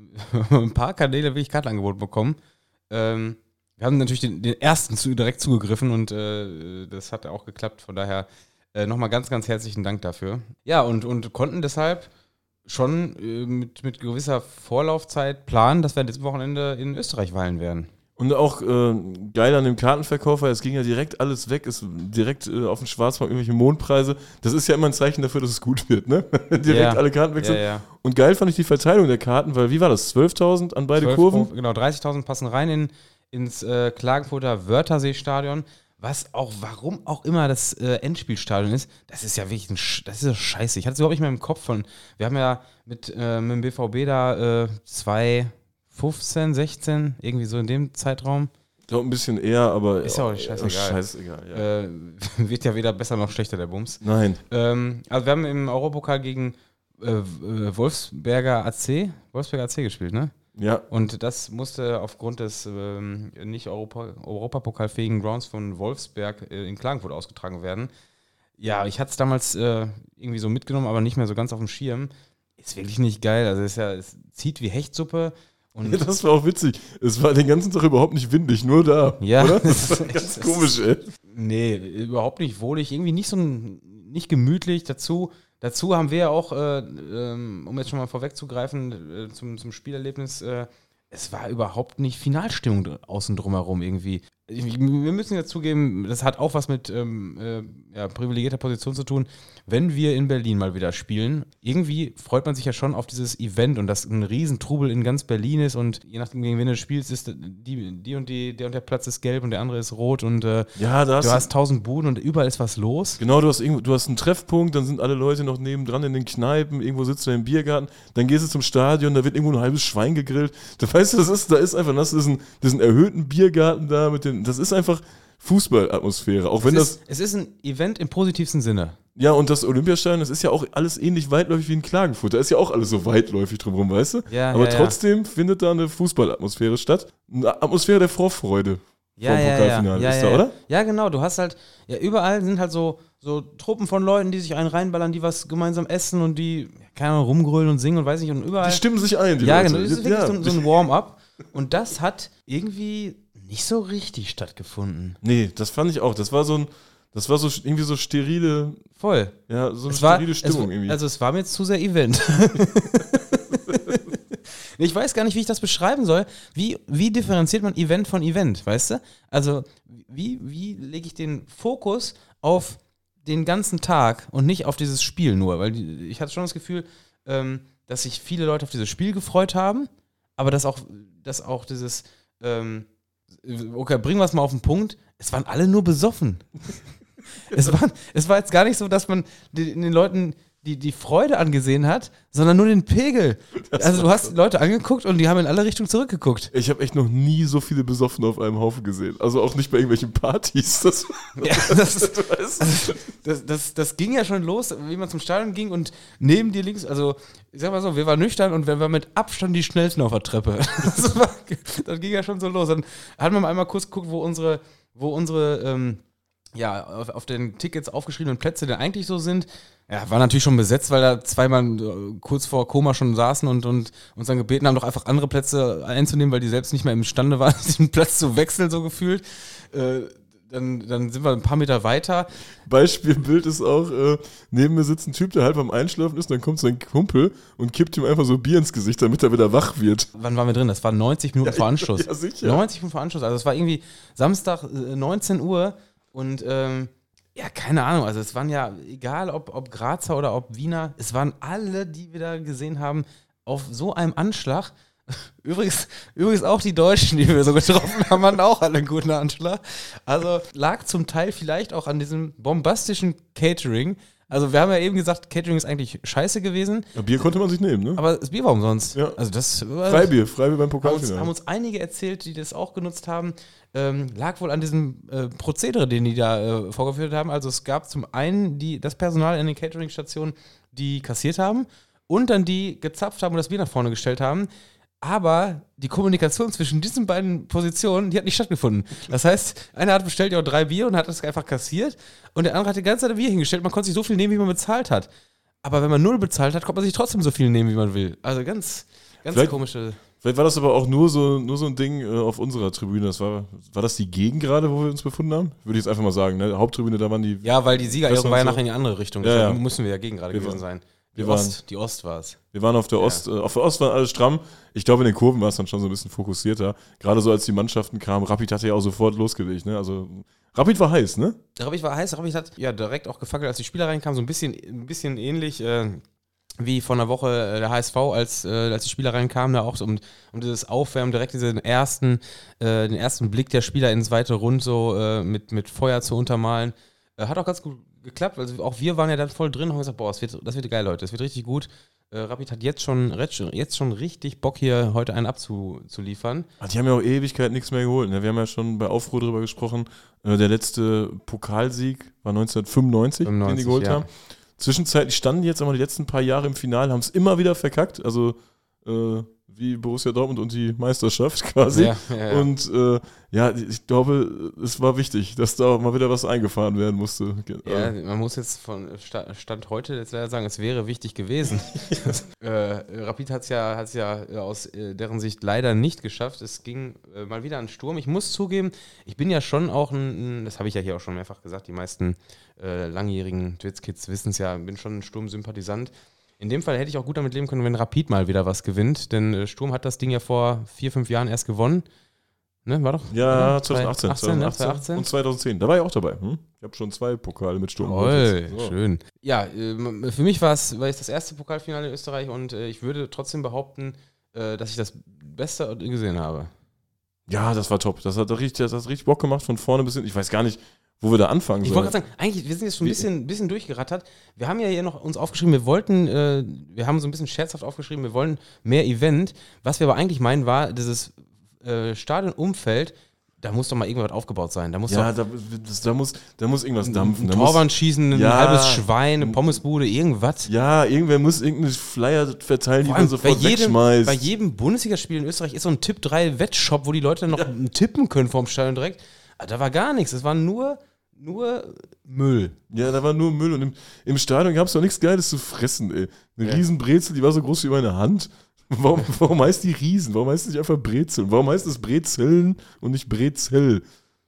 ein paar Kanäle wirklich Karten angeboten bekommen. Ähm, wir haben natürlich den, den ersten zu, direkt zugegriffen und äh, das hat auch geklappt. Von daher äh, nochmal ganz, ganz herzlichen Dank dafür. Ja, und, und konnten deshalb schon äh, mit, mit gewisser Vorlaufzeit planen, dass wir dieses Wochenende in Österreich weilen werden. Und auch äh, geil an dem Kartenverkauf, weil es ging ja direkt alles weg, ist direkt äh, auf dem Schwarzmarkt irgendwelche Mondpreise. Das ist ja immer ein Zeichen dafür, dass es gut wird, ne? direkt Ja. alle Karten wechseln. Ja, ja. Und geil fand ich die Verteilung der Karten, weil wie war das? zwölftausend an beide zwölf Kurven? Pro- Genau, dreißigtausend passen rein in, ins äh, Klagenfurter Wörthersee-Stadion. Was auch, warum auch immer das äh, Endspielstadion ist, das ist ja wirklich ein Sch- das ist ja scheiße. Ich hatte es überhaupt nicht mehr im Kopf von. Wir haben ja mit, äh, mit dem B V B da äh, zwei fünfzehn, sechzehn, irgendwie so in dem Zeitraum. Ich glaube ein bisschen eher, aber. Ist ja auch oh, scheißegal. scheißegal, ja. Äh, wird ja weder besser noch schlechter, der Bums. Nein. Ähm, also wir haben im Europapokal gegen äh, äh, Wolfsberger A C, Wolfsberger A C gespielt, ne? Ja. Und das musste aufgrund des ähm, nicht Europa, europapokalfähigen Grounds von Wolfsberg äh, in Klagenfurt ausgetragen werden. Ja, ich hatte es damals äh, irgendwie so mitgenommen, aber nicht mehr so ganz auf dem Schirm. Ist wirklich nicht geil. Also ist ja, es zieht wie Hechtsuppe. Und Ja, das war auch witzig. Es war den ganzen Tag überhaupt nicht windig, nur da. Ja. Oder? Das war ganz komisch, ey. Nee, überhaupt nicht wohlig. Irgendwie nicht so ein, nicht gemütlich. Dazu, dazu haben wir ja auch, äh, ähm, um jetzt schon mal vorwegzugreifen, äh, zum, zum Spielerlebnis, äh, es war überhaupt nicht Finalstimmung dr- außen drumherum irgendwie. Ich- Wir müssen ja zugeben, das hat auch was mit ähm, äh, ja, privilegierter Position zu tun. Wenn wir in Berlin mal wieder spielen, irgendwie freut man sich ja schon auf dieses Event und dass ein Riesentrubel in ganz Berlin ist und je nachdem, gegen wen du spielst, ist die, die und die, der und der Platz ist gelb und der andere ist rot und äh, Ja, da hast du hast tausend Buden und überall ist was los. Genau, du hast, irgendwo, du hast einen Treffpunkt, dann sind alle Leute noch nebendran in den Kneipen, irgendwo sitzt du im Biergarten, dann gehst du zum Stadion, da wird irgendwo ein halbes Schwein gegrillt. Da weißt du, das ist, da ist einfach, das ist ein, diesen erhöhten Biergarten da mit den, das ist einfach Fußballatmosphäre. Auch wenn es, das, ist, es ist ein Event im positivsten Sinne. ja, und das Olympiastadion, das ist ja auch alles ähnlich weitläufig wie in Klagenfurt. Da ist ja auch alles so weitläufig drumherum, weißt du? Ja, Aber ja, ja. trotzdem findet da eine Fußballatmosphäre statt. Eine Atmosphäre der Vorfreude Ja, vom ja, Pokalfinale ja, ist ja, da, oder? Ja, genau. Du hast halt, ja, überall sind halt so, so Truppen von Leuten, die sich einen reinballern, die was gemeinsam essen und die, keine Ahnung, rumgrölen und singen und weiß nicht, und überall. Die stimmen sich ein, die ja, Leute. genau. Das ist wirklich Ja. so, ein- so ein Warm-up. Und das hat irgendwie nicht so richtig stattgefunden. Nee, das fand ich auch. Das war so ein, das war so irgendwie so sterile, Voll. ja, so eine Es war, sterile Stimmung es, irgendwie. Also es war mir jetzt zu sehr Event. Ich weiß gar nicht, wie ich das beschreiben soll. Wie, wie differenziert man Event von Event, weißt du? Also wie, wie lege ich den Fokus auf den ganzen Tag und nicht auf dieses Spiel nur? Weil die, ich hatte schon das Gefühl, ähm, dass sich viele Leute auf dieses Spiel gefreut haben, aber dass auch, dass auch dieses, ähm, okay, bringen wir es mal auf den Punkt, es waren alle nur besoffen. es, war, es war jetzt gar nicht so, dass man den, den Leuten die, die Freude angesehen hat, sondern nur den Pegel. Das also du hast so. Leute angeguckt und die haben in alle Richtungen zurückgeguckt. Ich habe echt noch nie so viele Besoffene auf einem Haufen gesehen. Also auch nicht bei irgendwelchen Partys. Das, ja, das, also, das, das, das ging ja schon los, wie man zum Stadion ging und neben dir links, also ich sag mal so, wir waren nüchtern und wir waren mit Abstand die schnellsten auf der Treppe. Das, war, das ging ja schon so los. Dann hat man mal einmal kurz geguckt, wo unsere, wo unsere ähm, ja, auf, auf den Tickets aufgeschriebenen Plätze denn eigentlich so sind. Ja, war natürlich schon besetzt, weil da zweimal äh, kurz vor Koma schon saßen und, und uns dann gebeten haben, doch einfach andere Plätze einzunehmen, weil die selbst nicht mehr imstande waren, diesen Platz zu wechseln, so gefühlt. Äh, dann, dann sind wir ein paar Meter weiter. Beispielbild ist auch, äh, neben mir sitzt ein Typ, der halb am Einschlafen ist, und dann kommt sein Kumpel und kippt ihm einfach so Bier ins Gesicht, damit er wieder wach wird. Wann waren wir drin? Das war neunzig Minuten ja, vor Anschluss. Ja, sicher. neunzig Minuten vor Anschluss. Also es war irgendwie Samstag äh, neunzehn Uhr und ähm, ja, keine Ahnung, also es waren ja, egal ob, ob Grazer oder ob Wiener, es waren alle, die wir da gesehen haben, auf so einem Anschlag. Übrigens, übrigens auch die Deutschen, die wir so getroffen haben, hatten auch alle einen guten Anschlag. Also lag zum Teil vielleicht auch an diesem bombastischen Catering. Also wir haben ja eben gesagt, Catering ist eigentlich scheiße gewesen. Ja, Bier konnte man sich nehmen, ne? Aber das Bier war umsonst. Ja. Also das Freibier, Freibier beim Pokalfinale. Haben uns, haben uns einige erzählt, die das auch genutzt haben. Ähm, lag wohl an diesem äh, Prozedere, den die da äh, vorgeführt haben. Also es gab zum einen die, das Personal in den Catering-Stationen, die kassiert haben und dann die gezapft haben und das Bier nach vorne gestellt haben. Aber die Kommunikation zwischen diesen beiden Positionen, die hat nicht stattgefunden. Das heißt, einer hat bestellt ja auch drei Bier und hat das einfach kassiert und der andere hat die ganze Zeit ein Bier hingestellt. Man konnte sich so viel nehmen, wie man bezahlt hat. Aber wenn man null bezahlt hat, konnte man sich trotzdem so viel nehmen, wie man will. Also ganz, ganz Vielleicht, komische... Vielleicht war das aber auch nur so, nur so ein Ding äh, auf unserer Tribüne. Das war, war das die Gegend gerade, wo wir uns befunden haben? Würde ich jetzt einfach mal sagen. Ne? Haupttribüne, da waren die... Ja, weil die Siegerehrung war ja so. nachher in die andere Richtung. Ja, ja. Müssen wir ja gegen gerade Wir gewesen waren, sein. Die wir Ost, waren, die Ost war es. Wir waren auf der Ost. Ja. Äh, auf der Ost waren alle stramm. Ich glaube, in den Kurven war es dann schon so ein bisschen fokussierter. Gerade so, als die Mannschaften kamen. Rapid hatte ja auch sofort losgelegt. Ne? Also Rapid war heiß, ne? Rapid war heiß. Rapid hat ja direkt auch gefackelt, als die Spieler reinkamen. So ein bisschen, ein bisschen ähnlich äh, wie vor einer Woche äh, der H S V, als, äh, als die Spieler reinkamen. Da auch so um, um dieses Aufwärmen, direkt diesen ersten, äh, den ersten Blick der Spieler ins weite Rund so äh, mit, mit Feuer zu untermalen. Äh, hat auch ganz gut geklappt. Also auch wir waren ja dann voll drin und haben gesagt, boah, das wird, das wird geil, Leute. Das wird richtig gut. Äh, Rapid hat jetzt schon, jetzt schon richtig Bock, hier heute einen abzuliefern. Die haben ja auch Ewigkeit nichts mehr geholt. Ne? Wir haben ja schon bei Aufruhr drüber gesprochen. Äh, der letzte Pokalsieg war neunzehnhundertfünfundneunzig, den die geholt ja. haben. Zwischenzeitlich standen die jetzt aber die letzten paar Jahre im Finale, haben es immer wieder verkackt. Also äh, wie Borussia Dortmund und die Meisterschaft quasi. Ja, ja, ja. Und äh, ja, ich glaube, es war wichtig, dass da mal wieder was eingefahren werden musste. Ja, man muss jetzt von Stand heute jetzt leider sagen, es wäre wichtig gewesen. äh, Rapid hat es ja, hat's ja aus deren Sicht leider nicht geschafft. Es ging äh, mal wieder an Sturm. Ich muss zugeben, ich bin ja schon auch ein, das habe ich ja hier auch schon mehrfach gesagt, die meisten äh, langjährigen Twitz-Kids wissen es ja, bin schon ein Sturm-Sympathisant. In dem Fall hätte ich auch gut damit leben können, wenn Rapid mal wieder was gewinnt, denn äh, Sturm hat das Ding ja vor vier, fünf Jahren erst gewonnen. Ne, war doch? Ja, oder? zwanzig achtzehn, achtzehn, zwanzig achtzehn ne? achtzehn und zwanzig zehn. Da war ich auch dabei. Hm? Ich habe schon zwei Pokale mit Sturm. Toll, so. Schön. Ja, äh, für mich war es war es das erste Pokalfinale in Österreich und äh, ich würde trotzdem behaupten, äh, dass ich das Beste gesehen habe. Ja, das war top. Das hat richtig, das hat richtig Bock gemacht von vorne bis hin. Ich weiß gar nicht, wo wir da anfangen Ich sollen. wollte gerade sagen, eigentlich, wir sind jetzt schon ein bisschen, bisschen durchgerattert. Wir haben ja hier noch uns aufgeschrieben, wir wollten, äh, wir haben so ein bisschen scherzhaft aufgeschrieben, wir wollen mehr Event. Was wir aber eigentlich meinen, war dieses äh, Stadionumfeld, da muss doch mal irgendwas aufgebaut sein. Da muss ja, doch da, das, da, muss, da muss irgendwas dampfen. ein Da Torwand muss, schießen, ein ja, halbes Schwein, eine Pommesbude, irgendwas. Ja, irgendwer muss irgendeinen Flyer verteilen, die Vor man allem sofort bei jedem, wegschmeißt. bei jedem Bundesligaspiel in Österreich ist so ein Tipp drei Wettshop, wo die Leute dann noch Ja. tippen können vorm Stadion direkt. Aber da war gar nichts. Es war nur, nur Müll. Ja, da war nur Müll und im, im Stadion gab es doch nichts Geiles zu fressen, ey. Eine Ja. Riesenbrezel, die war so groß wie meine Hand. Warum, warum heißt die Riesen? Warum heißt es nicht einfach Brezeln? Warum heißt es Brezeln und nicht Brezel?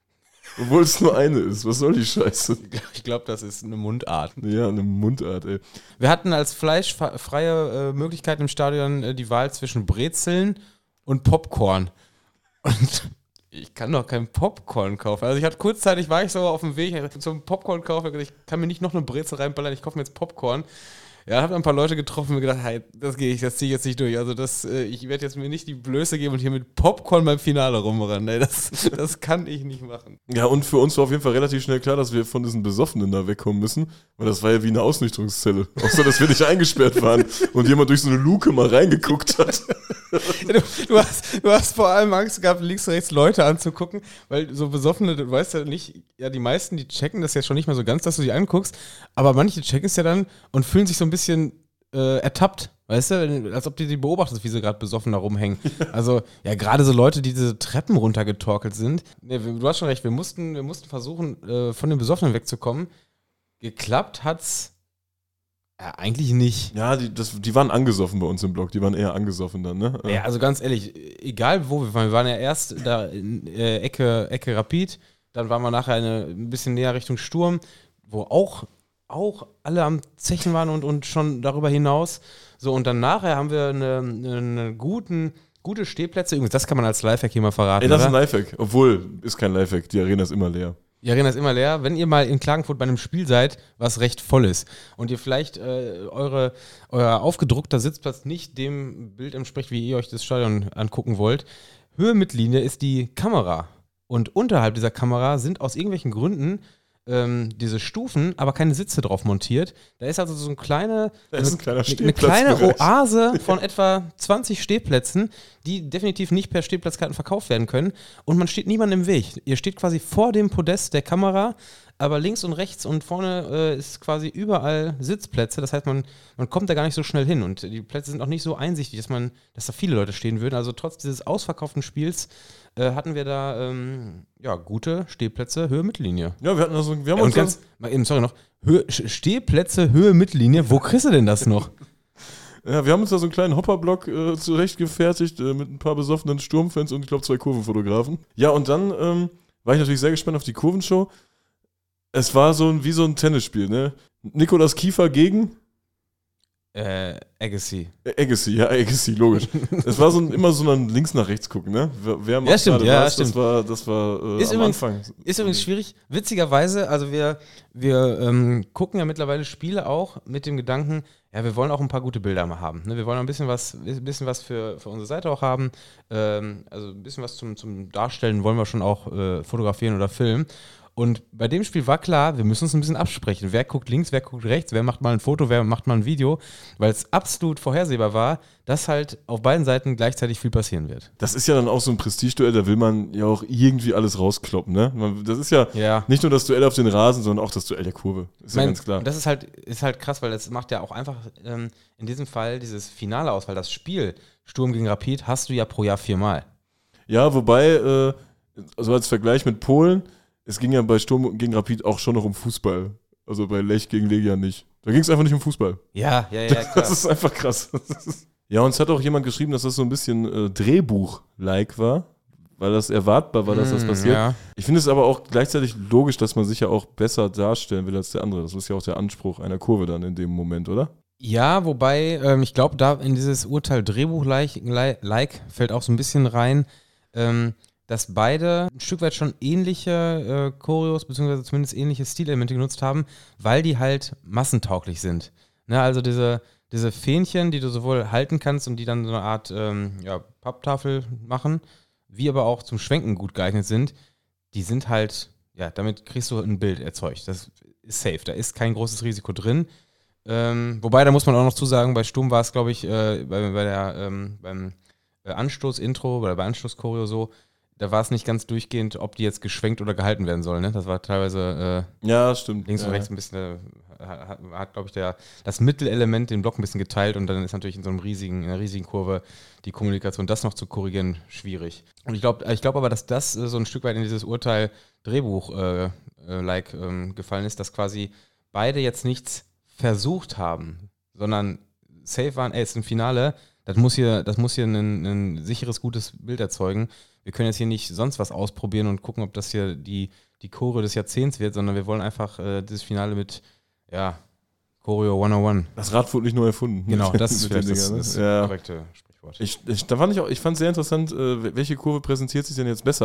Obwohl es nur eine ist. Was soll die Scheiße? Ich glaube, das ist eine Mundart. Ja, eine Mundart, ey. Wir hatten als fleischfreie äh, Möglichkeit im Stadion äh, die Wahl zwischen Brezeln und Popcorn. Und ich kann doch kein Popcorn kaufen. Also ich hatte kurzzeitig, war ich so auf dem Weg zum Popcorn kaufen, ich kann mir nicht noch eine Brezel reinballern, ich kaufe mir jetzt Popcorn. Ja, habe ein paar Leute getroffen und mir gedacht, hey, das gehe ich, das ziehe ich jetzt nicht durch. Also das, äh, ich werde jetzt mir nicht die Blöße geben und hier mit Popcorn beim Finale rumrennen. Ey, das, das kann ich nicht machen. Ja, und für uns war auf jeden Fall relativ schnell klar, dass wir von diesen Besoffenen da wegkommen müssen, weil das war ja wie eine Ausnüchterungszelle. Außer, dass wir nicht eingesperrt waren und jemand durch so eine Luke mal reingeguckt hat. Ja, du, du, hast, du hast vor allem Angst gehabt, links und rechts Leute anzugucken, weil so Besoffene, du weißt ja nicht, ja, die meisten, die checken das ja schon nicht mehr so ganz, dass du die anguckst, aber manche checken es ja dann und fühlen sich so ein bisschen äh, ertappt, weißt du, als ob du die beobachtest, wie sie gerade besoffen da rumhängen. Also, ja, gerade so Leute, die diese Treppen runtergetorkelt sind. Nee, du hast schon recht, wir mussten, wir mussten versuchen, äh, von den Besoffenen wegzukommen. Geklappt hat's ja, eigentlich nicht. Ja, die, das, die waren angesoffen bei uns im Blog, die waren eher angesoffen dann, ne? Ja, also ganz ehrlich, egal wo wir waren, wir waren ja erst da in äh, Ecke, Ecke Rapid, dann waren wir nachher eine, ein bisschen näher Richtung Sturm, wo auch, auch alle am Zechen waren und, und schon darüber hinaus. So, und dann nachher haben wir eine, eine guten, gute Stehplätze. Übrigens, das kann man als Lifehack hier mal verraten. Ey, das oder? ist ein Lifehack, obwohl, ist kein Lifehack, die Arena ist immer leer. Die Arena ist immer leer. Wenn ihr mal in Klagenfurt bei einem Spiel seid, was recht voll ist und ihr vielleicht äh, eure, euer aufgedruckter Sitzplatz nicht dem Bild entspricht, wie ihr euch das Stadion angucken wollt, Höhe Mittellinie ist die Kamera. Und unterhalb dieser Kamera sind aus irgendwelchen Gründen ähm, diese Stufen, aber keine Sitze drauf montiert. Da ist also so ein kleine, Da ist ein kleiner eine, eine kleine Stehplatzbereich. Oase von etwa zwanzig Stehplätzen, die definitiv nicht per Stehplatzkarten verkauft werden können. Und man steht niemandem im Weg. Ihr steht quasi vor dem Podest der Kamera, aber links und rechts und vorne äh, ist quasi überall Sitzplätze. Das heißt, man, man kommt da gar nicht so schnell hin. Und die Plätze sind auch nicht so einsichtig, dass, man, dass da viele Leute stehen würden. Also trotz dieses ausverkauften Spiels äh, hatten wir da ähm, ja, gute Stehplätze, Höhe Mittellinie. Ja, wir hatten also, wir haben Ja, uns und ganz, mal eben, sorry noch, Höhe, Stehplätze, Höhe Mittellinie, wo kriegst du denn das noch? Ja, wir haben uns da so einen kleinen Hopperblock äh, zurechtgefertigt äh, mit ein paar besoffenen Sturmfans und ich glaube zwei Kurvenfotografen. Ja, und dann ähm, war ich natürlich sehr gespannt auf die Kurvenshow. Es war so ein, wie so ein Tennisspiel, ne? Nikolaus Kiefer gegen Äh, Agassi. äh, Agassi, ja, Agassi, logisch. Es war so ein, immer so ein links nach rechts gucken, ne? Wer, wer macht Ja, stimmt, gerade ja, was, stimmt. Das war, das war äh, Ist am übrigens- Anfang. Ist übrigens schwierig. Witzigerweise, also wir, wir ähm, gucken ja mittlerweile Spiele auch mit dem Gedanken, ja, wir wollen auch ein paar gute Bilder mal haben. Ne? Wir wollen ein bisschen was, ein bisschen was für, für unsere Seite auch haben. Ähm, also ein bisschen was zum, zum Darstellen wollen wir schon auch äh, fotografieren oder filmen. Und bei dem Spiel war klar, wir müssen uns ein bisschen absprechen. Wer guckt links, wer guckt rechts, wer macht mal ein Foto, wer macht mal ein Video, weil es absolut vorhersehbar war, dass halt auf beiden Seiten gleichzeitig viel passieren wird. Das ist ja dann auch so ein Prestigeduell, da will man ja auch irgendwie alles rauskloppen, ne? Man, das ist ja Ja. nicht nur das Duell auf den Rasen, sondern auch das Duell der Kurve. Ist Ich ja mein, ganz klar. Und das ist halt, ist halt krass, weil das macht ja auch einfach ähm, in diesem Fall dieses Finale aus, weil das Spiel Sturm gegen Rapid hast du ja pro Jahr viermal. Ja, wobei, äh, also als Vergleich mit Polen, es ging ja bei Sturm gegen Rapid auch schon noch um Fußball. Also bei Lech gegen Legia nicht. Da ging es einfach nicht um Fußball. Ja, ja, ja, klar. Das ist einfach krass. Das ist ja, uns hat auch jemand geschrieben, dass das so ein bisschen äh, Drehbuch-like war, weil das erwartbar war, dass das Mm, passiert. Ja. Ich finde es aber auch gleichzeitig logisch, dass man sich ja auch besser darstellen will als der andere. Das ist ja auch der Anspruch einer Kurve dann in dem Moment, oder? Ja, wobei, ähm, ich glaube, da in dieses Urteil Drehbuch-like like, fällt auch so ein bisschen rein, ähm, dass beide ein Stück weit schon ähnliche äh, Choreos, beziehungsweise zumindest ähnliche Stilelemente genutzt haben, weil die halt massentauglich sind. Ne, also diese, diese Fähnchen, die du sowohl halten kannst und die dann so eine Art ähm, ja, Papptafel machen, wie aber auch zum Schwenken gut geeignet sind, die sind halt, ja, damit kriegst du ein Bild erzeugt. Das ist safe, da ist kein großes Risiko drin. Ähm, wobei, da muss man auch noch zusagen, bei Sturm war es, glaube ich, äh, bei, bei der, ähm, beim äh, Anstoß-Intro oder bei Anstoß-Choreo so, da war es nicht ganz durchgehend, ob die jetzt geschwenkt oder gehalten werden sollen. Ne? Das war teilweise äh, Ja, stimmt. links ja. und rechts ein bisschen, äh, hat, hat glaube ich, der, das Mittelelement den Block ein bisschen geteilt und dann ist natürlich in so einem riesigen, in einer riesigen Kurve die Kommunikation, das noch zu korrigieren, schwierig. Und ich glaube ich glaub aber, dass das äh, so ein Stück weit in dieses Urteil Drehbuch-like äh, äh, ähm, gefallen ist, dass quasi beide jetzt nichts versucht haben, sondern safe waren, ey, es ist ein Finale, das muss hier, das muss hier ein, ein sicheres, gutes Bild erzeugen. Wir können jetzt hier nicht sonst was ausprobieren und gucken, ob das hier die, die Choreo des Jahrzehnts wird, sondern wir wollen einfach äh, dieses Finale mit, ja, Choreo hundertundeins. Das Rad wurde nicht neu erfunden. Genau, Mit- das ist mit vielleicht den das, Dingern, ne? das Ja. korrekte Sprichwort. Ich, ich, da fand ich auch, ich fand es sehr interessant, äh, welche Kurve präsentiert sich denn jetzt besser?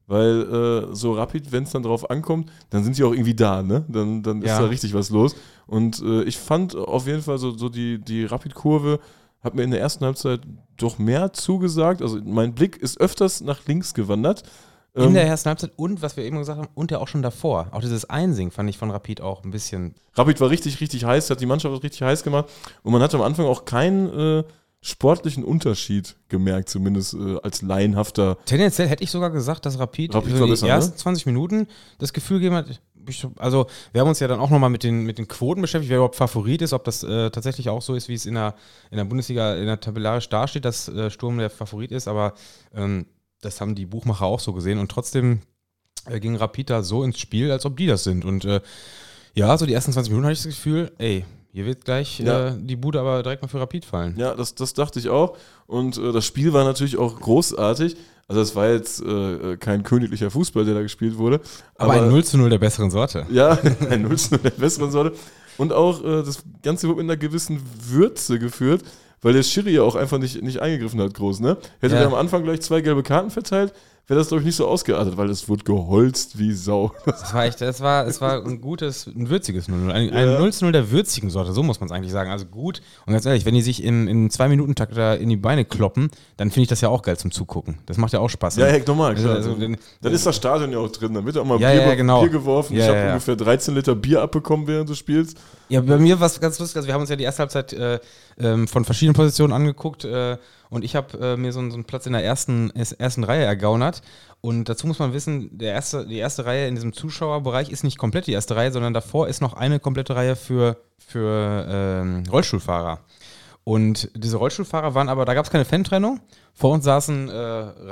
weil äh, so Rapid, wenn es dann drauf ankommt, dann sind sie auch irgendwie da, ne? Dann, dann ist Ja. da richtig was los. Und äh, ich fand auf jeden Fall so, so die, die Rapid-Kurve hat mir in der ersten Halbzeit doch mehr zugesagt. Also mein Blick ist öfters nach links gewandert. In Ähm, der ersten Halbzeit und, was wir eben gesagt haben, und ja auch schon davor. Auch dieses Einsingen fand ich von Rapid auch ein bisschen. Rapid war richtig, richtig heiß, hat die Mannschaft auch richtig heiß gemacht. Und man hat am Anfang auch keinen äh, sportlichen Unterschied gemerkt, zumindest äh, als laienhafter. Tendenziell hätte ich sogar gesagt, dass Rapid, Rapid so war die besser, ersten ne? zwanzig Minuten das Gefühl gegeben hat, ich- also wir haben uns ja dann auch nochmal mit den, mit den Quoten beschäftigt, wer überhaupt Favorit ist, ob das äh, tatsächlich auch so ist, wie es in der, in der Bundesliga in der tabellarisch dasteht, dass äh, Sturm der Favorit ist, aber ähm, das haben die Buchmacher auch so gesehen und trotzdem äh, ging Rapid da so ins Spiel, als ob die das sind und äh, ja, so die ersten zwanzig Minuten hatte ich das Gefühl, ey, hier wird gleich Ja. äh, die Bude aber direkt mal für Rapid fallen. Ja, das, das dachte ich auch. Und äh, das Spiel war natürlich auch großartig. Also es war jetzt äh, kein königlicher Fußball, der da gespielt wurde. Aber, ein null zu null der besseren Sorte. Ja, ein null zu null der besseren Sorte. Und auch äh, das Ganze wurde mit einer gewissen Würze geführt, weil der Schiri ja auch einfach nicht, nicht eingegriffen hat, groß, ne? Hätte Ja. er am Anfang gleich zwei gelbe Karten verteilt, wäre das, glaube ich, nicht so ausgeartet, weil es wurde geholzt wie Sau. Das war echt, das war, es war ein gutes, ein würziges null null. Ein, Ja. ein null zu null der würzigen Sorte, so muss man es eigentlich sagen. Also gut. Und ganz ehrlich, wenn die sich in, in zwei Minuten Takt da in die Beine kloppen, dann finde ich das ja auch geil zum Zugucken. Das macht ja auch Spaß. Ja, heck, normal, Also, klar. also, wenn- Dann ist das Stadion ja auch drin, dann wird auch mal Ja, Bier, ja, genau. Bier geworfen. Ja, ich habe ja, ja. ungefähr dreizehn Liter Bier abbekommen während des Spiels. Ja, bei mir war es ganz lustig. Also wir haben uns ja die erste Halbzeit äh, ähm, von verschiedenen Positionen angeguckt äh, und ich habe äh, mir so, einen- so einen Platz in der ersten, es- ersten Reihe ergaunert. Und dazu muss man wissen, der erste, die erste Reihe in diesem Zuschauerbereich ist nicht komplett die erste Reihe, sondern davor ist noch eine komplette Reihe für, für ähm, Rollstuhlfahrer. Und diese Rollstuhlfahrer waren aber, da gab es keine Fantrennung. Vor uns saßen äh,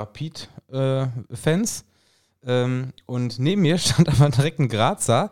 Rapid-Fans ähm, und neben mir stand aber direkt ein Grazer.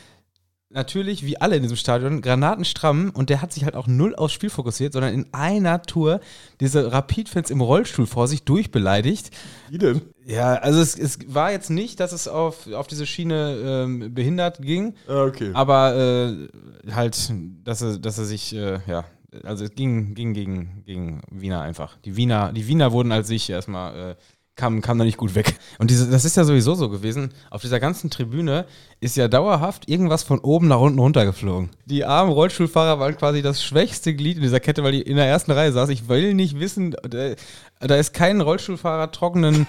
Natürlich, wie alle in diesem Stadion, granatenstramm und der hat sich halt auch null aufs Spiel fokussiert, sondern in einer Tour diese Rapid-Fans im Rollstuhl vor sich durchbeleidigt. Wie denn? Ja, also es, es war jetzt nicht, dass es auf, auf diese Schiene ähm, behindert ging, Ah, okay. aber äh, halt, dass er, dass er sich, äh, ja, also es ging, ging gegen, gegen Wiener einfach. Die Wiener, die Wiener wurden als sich erstmal, äh, kam, kam da nicht gut weg. Und diese, das ist ja sowieso so gewesen, auf dieser ganzen Tribüne ist ja dauerhaft irgendwas von oben nach unten runtergeflogen. Die armen Rollstuhlfahrer waren quasi das schwächste Glied in dieser Kette, weil die in der ersten Reihe saß. Ich will nicht wissen, da, da ist kein Rollstuhlfahrer trockenen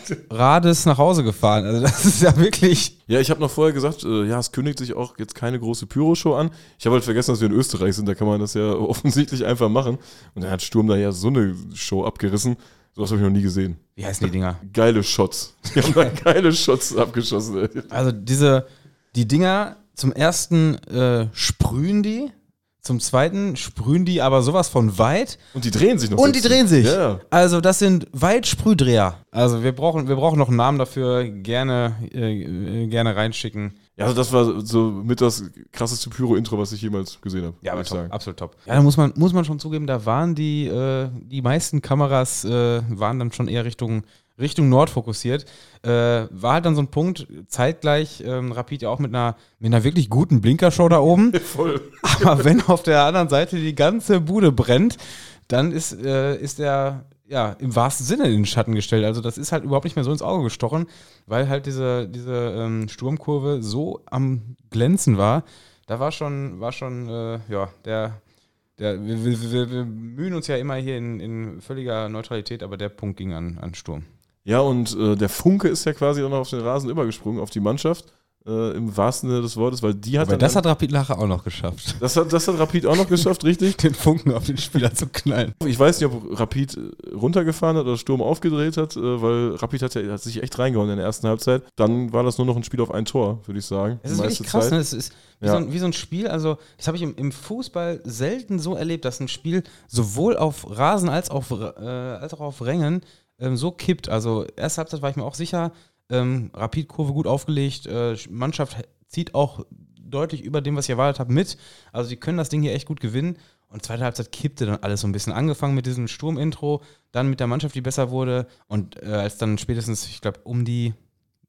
Rades nach Hause gefahren. Also das ist ja wirklich... Ja, ich habe noch vorher gesagt, äh, ja, es kündigt sich auch jetzt keine große Pyro-Show an. Ich habe halt vergessen, dass wir in Österreich sind, da kann man das ja offensichtlich einfach machen. Und dann hat Sturm da ja so eine Show abgerissen. Sowas habe ich noch nie gesehen. Wie heißen die Dinger? Geile Shots. Die haben da geile Shots abgeschossen. Ey. Also diese, die Dinger, zum ersten äh, sprühen die, zum zweiten sprühen die aber sowas von weit Und die drehen sich noch. und die dazu. drehen sich. Ja, ja. Also das sind Weitsprühdreher. Also wir brauchen, wir brauchen noch einen Namen dafür, gerne, äh, gerne reinschicken. Ja, also das war so mit das krasseste Pyro-Intro, was ich jemals gesehen habe. Ja, aber würd ich top, sagen. absolut top. Ja, da muss man, muss man schon zugeben, da waren die, äh, die meisten Kameras äh, waren dann schon eher Richtung, Richtung Nord fokussiert. Äh, war halt dann so ein Punkt, zeitgleich ähm, Rapid ja auch mit einer, mit einer wirklich guten Blinkershow da oben. Voll. Aber wenn auf der anderen Seite die ganze Bude brennt, dann ist, äh, ist er ja im wahrsten Sinne in den Schatten gestellt. Also das ist halt überhaupt nicht mehr so ins Auge gestochen, weil halt diese, diese ähm, Sturmkurve so am Glänzen war. Da war schon, war schon, äh, ja, der, der wir, wir, wir, wir mühen uns ja immer hier in, in völliger Neutralität, aber der Punkt ging an, an Sturm. Ja, und äh, der Funke ist ja quasi dann auf den Rasen übergesprungen, auf die Mannschaft. Äh, Im wahrsten Sinne des Wortes, weil die hat Aber dann das hat Rapid Lacher auch noch geschafft, das hat, das hat Rapid auch noch geschafft, richtig? den Funken auf den Spieler zu knallen. Ich weiß nicht, ob Rapid äh, runtergefahren hat oder Sturm aufgedreht hat, äh, weil Rapid hat, ja, hat sich echt reingehauen in der ersten Halbzeit. Dann war das nur noch ein Spiel auf ein Tor, würde ich sagen. Es ist die wirklich meiste krass, Zeit. ne? Es ist wie, Ja. so ein, wie so ein Spiel, also das habe ich im, im Fußball selten so erlebt, dass ein Spiel sowohl auf Rasen als, auf, äh, als auch auf Rängen ähm, so kippt. Also erste Halbzeit war ich mir auch sicher, ähm, Rapid-Kurve gut aufgelegt, äh, Mannschaft zieht auch deutlich über dem, was ich erwartet habe, mit. Also die können das Ding hier echt gut gewinnen. Und zweite Halbzeit kippte dann alles so ein bisschen. Angefangen mit diesem Sturm-Intro, dann mit der Mannschaft, die besser wurde. Und äh, als dann spätestens, ich glaube, um die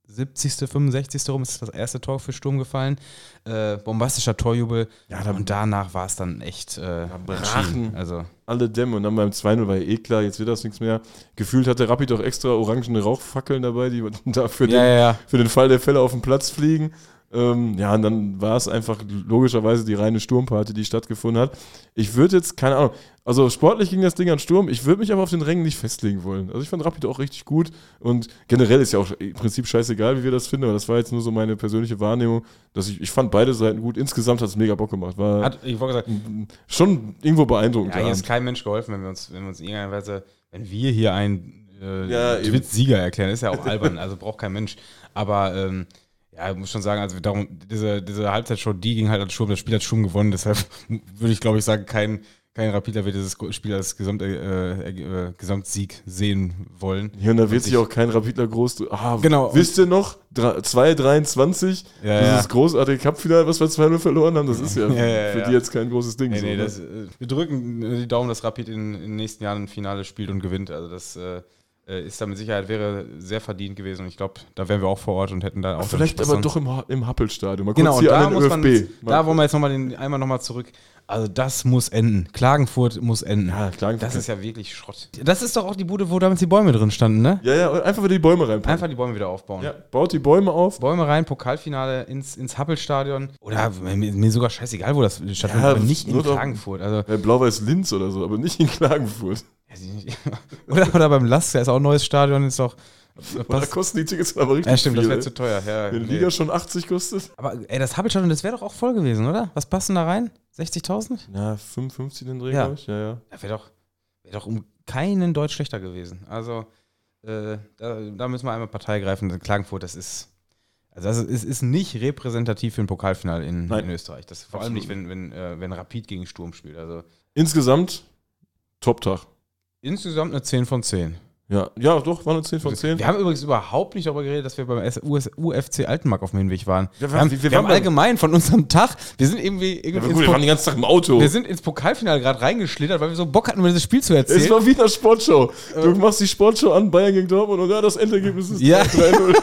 siebzigste, fünfundsechzigste rum ist das erste Tor für Sturm gefallen. Äh, bombastischer Torjubel. Ja, da- und danach war es dann echt äh, brachen. entschieden. Also, Alle Dämme und dann beim zwei null war ja eh klar, jetzt wird das nichts mehr. Gefühlt hatte Rapid auch extra orangene Rauchfackeln dabei, die da für, ja, den, ja, ja. für den Fall der Fälle auf den Platz fliegen. Ähm, ja, und dann war es einfach logischerweise die reine Sturmparty, die stattgefunden hat. Ich würde jetzt, keine Ahnung, also sportlich ging das Ding an Sturm, ich würde mich aber auf den Rängen nicht festlegen wollen. Also ich fand Rapid auch richtig gut und generell ist ja auch im Prinzip scheißegal, wie wir das finden, aber das war jetzt nur so meine persönliche Wahrnehmung, dass ich, ich fand beide Seiten gut. Insgesamt hat es mega Bock gemacht. War Hat, ich wollte gesagt, schon irgendwo beeindruckend. ja, der hier ist Abend. kein Mensch geholfen, wenn wir uns, wenn wir uns in irgendeiner Weise, wenn wir hier einen äh, Ja, eben. Twitch-Sieger erklären, ist ja auch albern, also braucht kein Mensch. Aber ähm, ja, ich muss schon sagen, also darum, diese, diese Halbzeitshow, die ging halt als Sturm, das Spiel hat Sturm gewonnen, deshalb würde ich, glaube ich, sagen, kein, kein Rapidler wird dieses Spiel als Gesamt, äh, äh, Gesamtsieg sehen wollen. Hier und da wird Und sich ich- auch kein Rapidler groß. Ah, Genau. Wisst ihr noch? zwei dreiundzwanzig, Ja, dieses ja. großartige Cup-Finale, was wir zwei null verloren haben, das ist ja, Ja, ja, für ja. die jetzt kein großes Ding. Nee, so, nee, ne? das, äh, wir drücken äh, die Daumen, dass Rapid in, in den nächsten Jahren ein Finale spielt und gewinnt. Also das äh, äh, ist da mit Sicherheit wäre sehr verdient gewesen. Und ich glaube, da wären wir auch vor Ort und hätten da auch Vielleicht dann aber Spaß doch im, Ha- im Happelstadion. Mal Genau, kurz und hier da an den muss man, ÖFB. da wollen wir jetzt nochmal den, einmal nochmal zurück. Also das muss enden. Klagenfurt muss enden. Ja, Klagenfurt. Das ist ja wirklich Schrott. Das ist doch auch die Bude, wo damals die Bäume drin standen, ne? Ja, ja, einfach wieder die Bäume reinpacken. Einfach die Bäume wieder aufbauen. Ja, baut die Bäume auf. Bäume rein, Pokalfinale ins, ins Happelstadion. Oder mir, mir sogar scheißegal, wo das stattfindet, Ja, aber nicht in nur doch- Klagenfurt. Also, Ja, Blau-Weiß Linz oder so, aber nicht in Klagenfurt. oder, oder beim Lask, da ist auch ein neues Stadion, ist doch. Und da kosten die Tickets aber richtig Ja, stimmt, viel. das wäre ey. zu teuer. Ja, Wenn nee. Liga schon achtzig kostet. Aber ey, das Happelstadion, das wäre doch auch voll gewesen, oder? Was passt denn da rein? sechzigtausend? Ja, fünfundfünfzig den Dreh, Ja. glaube ich. Ja, ja. Das wäre doch, wär doch um keinen Deutsch schlechter gewesen. Also, äh, da, da müssen wir einmal Partei greifen. Klagenfurt, das ist. Also, das ist, ist nicht repräsentativ für ein Pokalfinale in, Nein. in Österreich. Das vor allem nicht, wenn, wenn, äh, wenn Rapid gegen Sturm spielt. Also, Insgesamt Top-Tag. insgesamt eine zehn von zehn. Ja, ja, doch, war eine zehn von zehn. Wir haben übrigens überhaupt nicht darüber geredet, dass wir beim S- U S U F C Altenmark auf dem Hinweg waren. Ja, wir haben, wir- wir wir haben waren beim- allgemein von unserem Tag, wir sind irgendwie, irgendwie Ja, aber ins gut, wir Po- waren den ganzen Tag im Auto. wir sind ins Pokalfinale gerade reingeschlittert, weil wir so Bock hatten, über dieses Spiel zu Es erzählen. war wieder Sportschau. Du machst die Sportschau an, Bayern gegen Dortmund und ja, das Endergebnis ist Ja. drei null.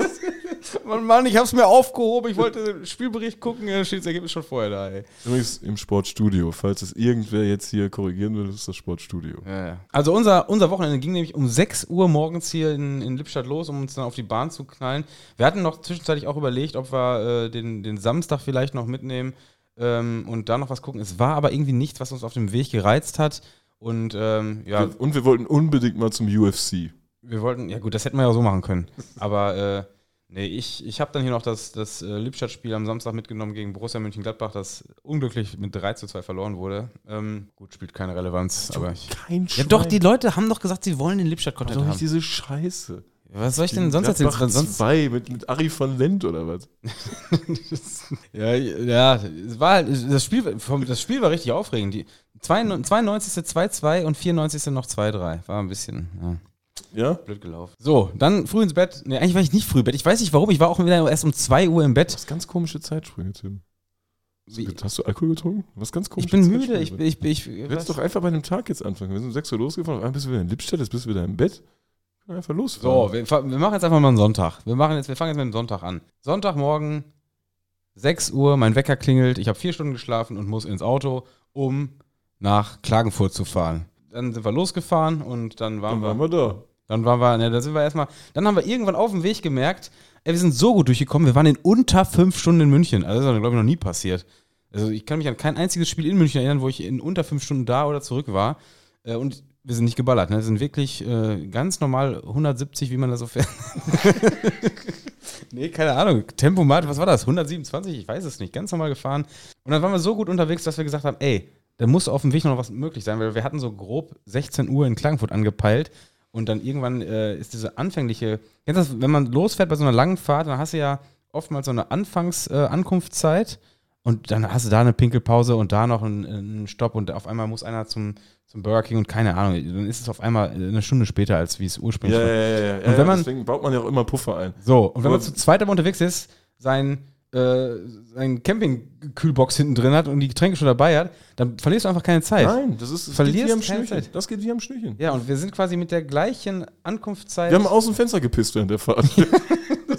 Mann, Mann, ich hab's mir aufgehoben, ich wollte den Spielbericht gucken, da steht das Ergebnis schon vorher da, ey. Übrigens im Sportstudio. Falls es irgendwer jetzt hier korrigieren will, das ist das Sportstudio. Ja, ja. Also unser, unser Wochenende ging nämlich um sechs Uhr morgens hier in, in Lippstadt los, um uns dann auf die Bahn zu knallen. Wir hatten noch zwischenzeitlich auch überlegt, ob wir äh, den, den Samstag vielleicht noch mitnehmen ähm, und da noch was gucken. Es war aber irgendwie nichts, was uns auf dem Weg gereizt hat. Und ähm, ja, Und wir wollten unbedingt mal zum U F C. wir wollten, ja gut, das hätten wir ja auch so machen können. Aber äh, nee, ich, ich habe dann hier noch das, das äh, Lippstadt-Spiel am Samstag mitgenommen gegen Borussia Mönchengladbach, das unglücklich mit drei zu zwei verloren wurde. Ähm, gut, spielt keine Relevanz, aber ich. Kein Ja doch, die Leute haben doch gesagt, sie wollen den Lippstadt-Content doch haben. nicht diese Scheiße. Was soll ich denn sonst erzählen? Gladbach Sonst, zwei mit, mit Ari van Lent oder was? ja, ja, es war halt, das Spiel, vom- das Spiel war richtig aufregend. Die zweiundneunzigste zwei zwei und vierundneunzigste noch zwei drei. War ein bisschen, ja. Ja? Blöd gelaufen. So, dann früh ins Bett. Nee, eigentlich war ich nicht früh im Bett. Ich weiß nicht warum. Ich war auch wieder erst um zwei Uhr im Bett. Das ganz komische Zeitsprünge, Tim. Wie? Hast du Alkohol getrunken? Was ganz Ich komische bin müde. Ich, Zeitsprünge. ich, ich, Du hättest doch einfach bei einem Tag jetzt anfangen. Wir sind um sechs Uhr losgefahren, auf einmal bist du wieder in Lippstadt, jetzt bist du wieder im Bett. Einfach losfahren. So, wir, fa- wir machen jetzt einfach mal einen Sonntag. Wir, machen jetzt, wir fangen jetzt mit dem Sonntag an. Sonntagmorgen, sechs Uhr, mein Wecker klingelt. Ich habe vier Stunden geschlafen und muss ins Auto, um nach Klagenfurt zu fahren. Dann sind wir losgefahren und dann waren Dann wir. waren wir da. Dann waren wir, ne, da sind wir erstmal, dann haben wir irgendwann auf dem Weg gemerkt, ey, wir sind so gut durchgekommen, wir waren in unter fünf Stunden in München. Also das ist, glaube ich, noch nie passiert. Also ich kann mich an kein einziges Spiel in München erinnern, wo ich in unter fünf Stunden da oder zurück war. Äh, und wir sind nicht geballert, ne? Wir sind wirklich äh, ganz normal hundertsiebzig, wie man das so fährt. Nee, keine Ahnung. Tempomat, was war das? hundertsiebenundzwanzig? Ich weiß es nicht. Ganz normal gefahren. Und dann waren wir so gut unterwegs, dass wir gesagt haben, ey, da muss auf dem Weg noch was möglich sein, weil wir hatten so grob sechzehn Uhr in Klagenfurt angepeilt. Und dann irgendwann äh, ist diese anfängliche, kennst du das, wenn man losfährt bei so einer langen Fahrt, dann hast du ja oftmals so eine Anfangs-Ankunftszeit und dann hast du da eine Pinkelpause und da noch einen, einen Stopp und auf einmal muss einer zum, zum Burger King und keine Ahnung, dann ist es auf einmal eine Stunde später, als wie es ursprünglich Ja, war. ja, ja, ja. Und wenn man- Deswegen baut man ja auch immer Puffer ein. So, und wenn man Aber- zu zweit aber unterwegs ist, sein, äh, sein Camping-Kühlbox hinten drin hat und die Getränke schon dabei hat, dann verlierst du einfach keine Zeit. Nein, das ist das Verlierst geht wie am keine Schnürchen. Zeit. Das geht wie am Schnürchen. Ja, und wir sind quasi mit der gleichen Ankunftszeit. Wir haben aus dem Fenster gepisst während der Fahrt.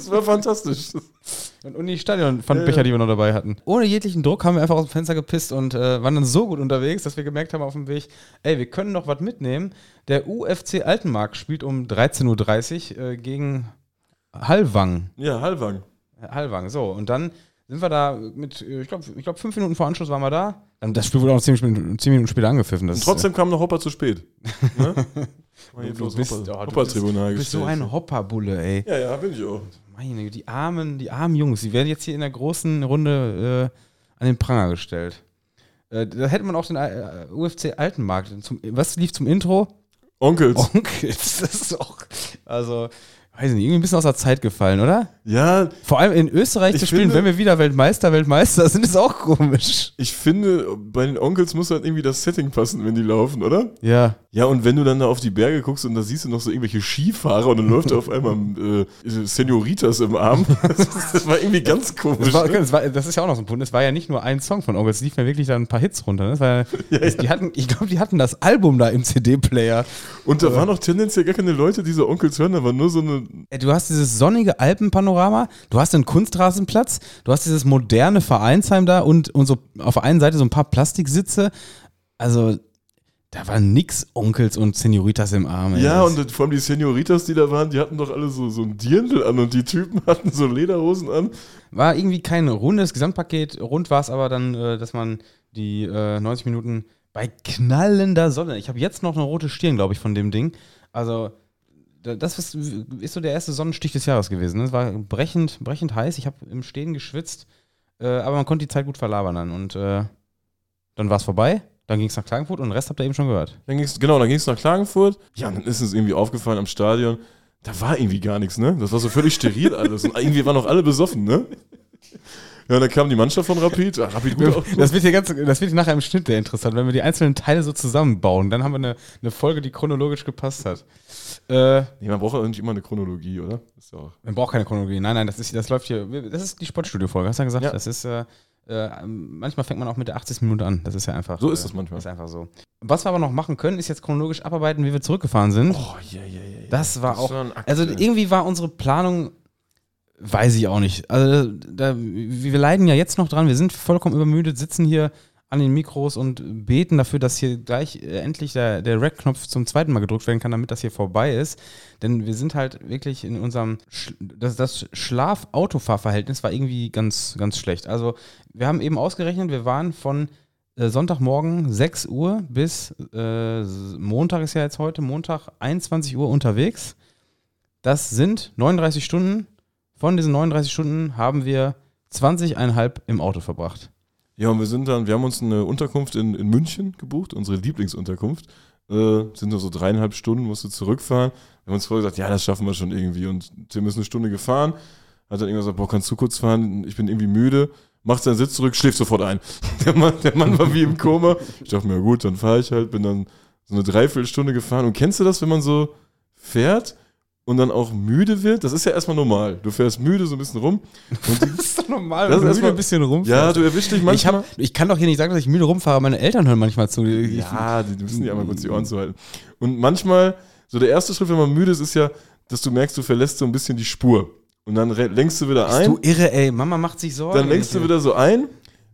Das war fantastisch. Und, und die Stadionpfandbecher, ja, die wir noch dabei hatten. Ohne jeglichen Druck haben wir einfach aus dem Fenster gepisst und äh, waren dann so gut unterwegs, dass wir gemerkt haben auf dem Weg, ey, wir können noch was mitnehmen. Der U F C Altenmarkt spielt um dreizehn Uhr dreißig äh, gegen Hallwang. Ja, Hallwang. Hallwang, so. Und dann sind wir da mit, ich glaube, ich glaub, fünf Minuten vor Anschluss waren wir da. Dann das Spiel wurde auch zehn Minuten, zehn Minuten später angepfiffen. Das und trotzdem ist, kam noch Hopper zu spät. Ne? du, du bist, Hopper, oh, Hopper-Tribunal du bist so ein Hopperbulle, ey. Ja, ja, bin ich auch. Meine, die armen, die armen Jungs, die werden jetzt hier in der großen Runde äh, an den Pranger gestellt. Äh, da hätte man auch den äh, U F C Altenmarkt. Zum, was lief zum Intro? Onkels. Onkels, das ist auch, also, weiß nicht, irgendwie ein bisschen aus der Zeit gefallen, oder? Ja. Vor allem in Österreich zu spielen, finde, wenn wir wieder Weltmeister, Weltmeister sind, ist auch komisch. Ich finde, bei den Onkels muss halt irgendwie das Setting passen, wenn die laufen, oder? Ja. Ja, und wenn du dann da auf die Berge guckst und da siehst du noch so irgendwelche Skifahrer und dann läuft da auf einmal äh, Senioritas im Arm. Das war irgendwie ganz komisch. Das, war, ne? das, war, das ist ja auch noch so ein Punkt. Es war ja nicht nur ein Song von Onkels, es liefen ja wirklich dann ein paar Hits runter. Ne? Das war ja, ja, das, ja. Die hatten, ich glaube, die hatten das Album da im C D-Player. Und da waren auch tendenziell gar keine Leute, die so Onkels hören, da war nur so eine... Du hast dieses sonnige Alpenpanorama, du hast einen Kunstrasenplatz, du hast dieses moderne Vereinsheim da und, und so auf der einen Seite so ein paar Plastiksitze. Also, da war nix Onkels und Senioritas im Arm. Ey. Ja, und vor allem die Senioritas, die da waren, die hatten doch alle so, so ein Dirndl an und die Typen hatten so Lederhosen an. War irgendwie kein rundes Gesamtpaket. Rund war es aber dann, äh, dass man die äh, neunzig Minuten bei knallender Sonne, ich habe jetzt noch eine rote Stirn, glaube ich, von dem Ding. Also, das ist, ist so der erste Sonnenstich des Jahres gewesen. Es war brechend, brechend heiß. Ich habe im Stehen geschwitzt, äh, aber man konnte die Zeit gut verlabern dann. Und äh, dann war es vorbei. Dann ging es nach Klagenfurt und den Rest habt ihr eben schon gehört. Dann ging's, genau, dann ging es nach Klagenfurt. Ja, und dann ist uns irgendwie aufgefallen am Stadion, da war irgendwie gar nichts, ne? Das war so völlig steril alles. Und irgendwie waren auch alle besoffen, ne? Ja, und dann kam die Mannschaft von Rapid. Ach, Rapid gut auch. Das wird hier ganz, das wird hier nachher im Schnitt sehr interessant, wenn wir die einzelnen Teile so zusammenbauen. Dann haben wir eine, eine Folge, die chronologisch gepasst hat. Äh, nee, man braucht ja nicht immer eine Chronologie, oder? Ist ja auch man braucht keine Chronologie. Nein, nein, das, ist, das läuft hier. Das ist die Sportstudio-Folge, hast du ja gesagt? Ja. Das ist, äh, äh, manchmal fängt man auch mit der achtzigsten Minute an. Das ist ja einfach. So ist das manchmal. Ist einfach so. Was wir aber noch machen können, ist jetzt chronologisch abarbeiten, wie wir zurückgefahren sind. Oh, ja, ja, ja. Das war das auch. war Also irgendwie war unsere Planung. Weiß ich auch nicht. Also da, wir leiden ja jetzt noch dran, wir sind vollkommen übermüdet, sitzen hier an den Mikros und beten dafür, dass hier gleich äh, endlich der, der Rec-Knopf zum zweiten Mal gedrückt werden kann, damit das hier vorbei ist. Denn wir sind halt wirklich in unserem, Sch- das, das Schlaf-Autofahr-Verhältnis war irgendwie ganz, ganz schlecht. Also wir haben eben ausgerechnet, wir waren von äh, Sonntagmorgen sechs Uhr bis äh, Montag ist ja jetzt heute, Montag einundzwanzig Uhr unterwegs. Das sind neununddreißig Stunden. Von diesen neununddreißig Stunden haben wir zwanzig Komma fünf im Auto verbracht. Ja, und wir sind dann, wir haben uns eine Unterkunft in, in München gebucht, unsere Lieblingsunterkunft. Äh, sind nur so dreieinhalb Stunden, musste zurückfahren. Wir haben uns vorher gesagt, ja, das schaffen wir schon irgendwie. Und Tim ist eine Stunde gefahren, hat dann irgendwann gesagt, boah, kannst du kurz fahren? Ich bin irgendwie müde. Macht seinen Sitz zurück, schläft sofort ein. Der Mann, der Mann war wie im Koma. Ich dachte mir, ja gut, dann fahre ich halt, bin dann so eine Dreiviertelstunde gefahren. Und kennst du das, wenn man so fährt und dann auch müde wird? Das ist ja erstmal normal. Du fährst müde so ein bisschen rum. Und die, das ist doch normal, das wenn ist du müde ein bisschen rumfährst. Ja, du erwischst dich manchmal. Ich, hab, ich kann doch hier nicht sagen, dass ich müde rumfahre. Meine Eltern hören manchmal zu. Ja, die müssen ja mal kurz die Ohren zuhalten. Und manchmal, so der erste Schritt, wenn man müde ist, ist ja, dass du merkst, du verlässt so ein bisschen die Spur. Und dann lenkst du wieder ein. Bist du irre, ey. Mama macht sich Sorgen. Dann lenkst du wieder so ein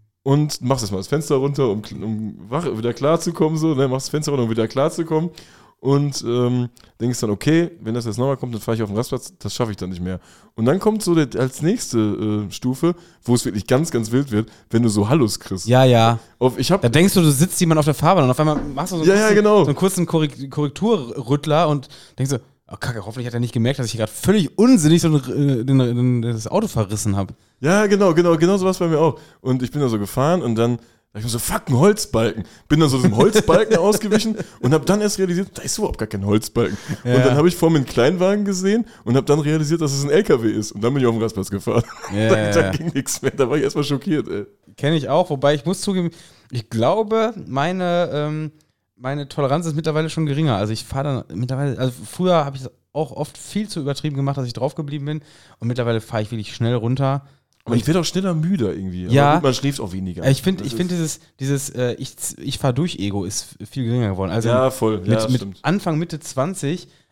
und machst erstmal das Fenster runter, um, um wach, wieder klarzukommen. So, ne? Machst das Fenster runter, um wieder klarzukommen. Und ähm, denkst dann, okay, wenn das jetzt nochmal kommt, dann fahre ich auf den Rastplatz, das schaffe ich dann nicht mehr. Und dann kommt so der, als nächste äh, Stufe, wo es wirklich ganz, ganz wild wird, wenn du so Hallos kriegst. Ja, ja. Auf, ich hab, da denkst du, du sitzt jemand auf der Fahrbahn und auf einmal machst du so einen, ja, kurzen, ja, genau. so einen kurzen Korrekt- Korrekturrüttler und denkst so, oh Kacke, hoffentlich hat er nicht gemerkt, dass ich gerade völlig unsinnig so ein, den, den, das Auto verrissen habe. Ja, genau, genau, genau so war es bei mir auch. Und ich bin da so gefahren und dann da ich mir so, fuck, ein Holzbalken. Bin dann so diesem Holzbalken ausgewichen und habe dann erst realisiert, da ist überhaupt gar kein Holzbalken. Ja. Und dann habe ich vor mir einen Kleinwagen gesehen und habe dann realisiert, dass es ein L K W ist. Und dann bin ich auf den Rastplatz gefahren. Ja, da, da ja. ging nichts mehr. Da war ich erstmal schockiert, ey. Kenne ich auch, wobei ich muss zugeben, ich glaube, meine, ähm, meine Toleranz ist mittlerweile schon geringer. Also ich fahre dann mittlerweile, also früher habe ich es auch oft viel zu übertrieben gemacht, dass ich drauf geblieben bin. Und mittlerweile fahre ich wirklich schnell runter. Aber ich werde auch schneller müde irgendwie. Ja. Aber gut, man schläft auch weniger. Ich finde ich find dieses, dieses äh, ich, ich fahre durch Ego ist viel geringer geworden. Also ja, voll. Ja, mit, mit stimmt. Anfang, Mitte zwanzig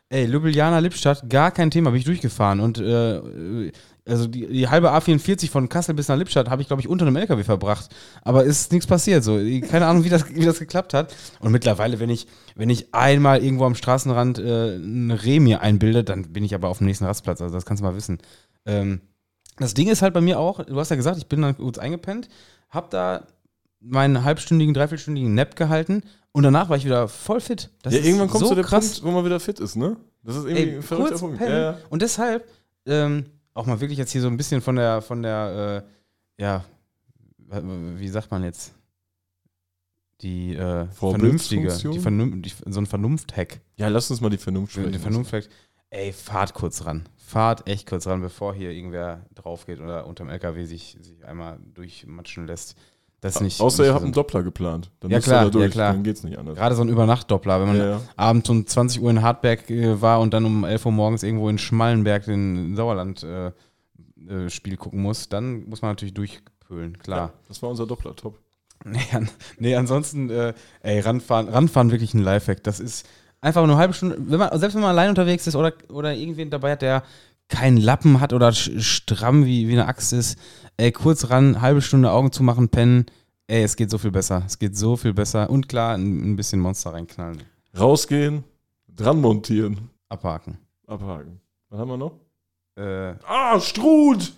Ey, Ljubljana, Lippstadt, gar kein Thema, bin ich durchgefahren. Und äh, also die, die halbe A vierundvierzig von Kassel bis nach Lippstadt habe ich, glaube ich, unter einem L K W verbracht. Aber ist nichts passiert. So. Keine Ahnung, wie das, wie das geklappt hat. Und mittlerweile, wenn ich, wenn ich einmal irgendwo am Straßenrand äh, eine Reh mir einbilde, dann bin ich aber auf dem nächsten Rastplatz. Also das kannst du mal wissen. Ähm, das Ding ist halt bei mir auch, du hast ja gesagt, ich bin dann kurz eingepennt, habe da meinen halbstündigen, dreiviertelstündigen Nap gehalten und danach war ich wieder voll fit. Das ja, ist irgendwann kommt so zu der krass. Punkt, wo man wieder fit ist, ne? Das ist irgendwie Ey, ein verrückter kurz Punkt. pennen. Ja, ja. Und deshalb, ähm, auch mal wirklich jetzt hier so ein bisschen von der, von der, äh, ja, wie sagt man jetzt? Die äh, vernünftige, die Vernunft, die, so ein Vernunft-Hack. Ja, lass uns mal die Vernunft sprechen. Die Vernunft-Hack. Ey, fahrt kurz ran. Fahrt echt kurz ran, bevor hier irgendwer drauf geht oder unterm L K W sich, sich einmal durchmatschen lässt. Das nicht, Außer nicht ihr habt so. einen Doppler geplant. Dann Ja, müsst klar, ihr da durch, ja, klar. Dann geht's nicht anders. Gerade so ein Übernacht-Doppler, wenn man Ja, ja. abends um zwanzig Uhr in Hartberg äh, war und dann um elf Uhr morgens irgendwo in Schmallenberg den Sauerland-Spiel äh, äh, gucken muss, dann muss man natürlich durchpölen, klar. Ja, das war unser Doppler, top. Nee, an, nee ansonsten, äh, ey, Ranfahren, Ranfahren wirklich ein Lifehack. Das ist einfach nur eine halbe Stunde, wenn man, selbst wenn man allein unterwegs ist oder, oder irgendwen dabei hat, der keinen Lappen hat oder sch- stramm wie, wie eine Axt ist, ey, kurz ran, halbe Stunde Augen zumachen, pennen, ey, es geht so viel besser. Es geht so viel besser. Und klar, ein, ein bisschen Monster reinknallen. Rausgehen, dran montieren, Abhaken. abhaken. Was haben wir noch? Äh, Ah, Strut!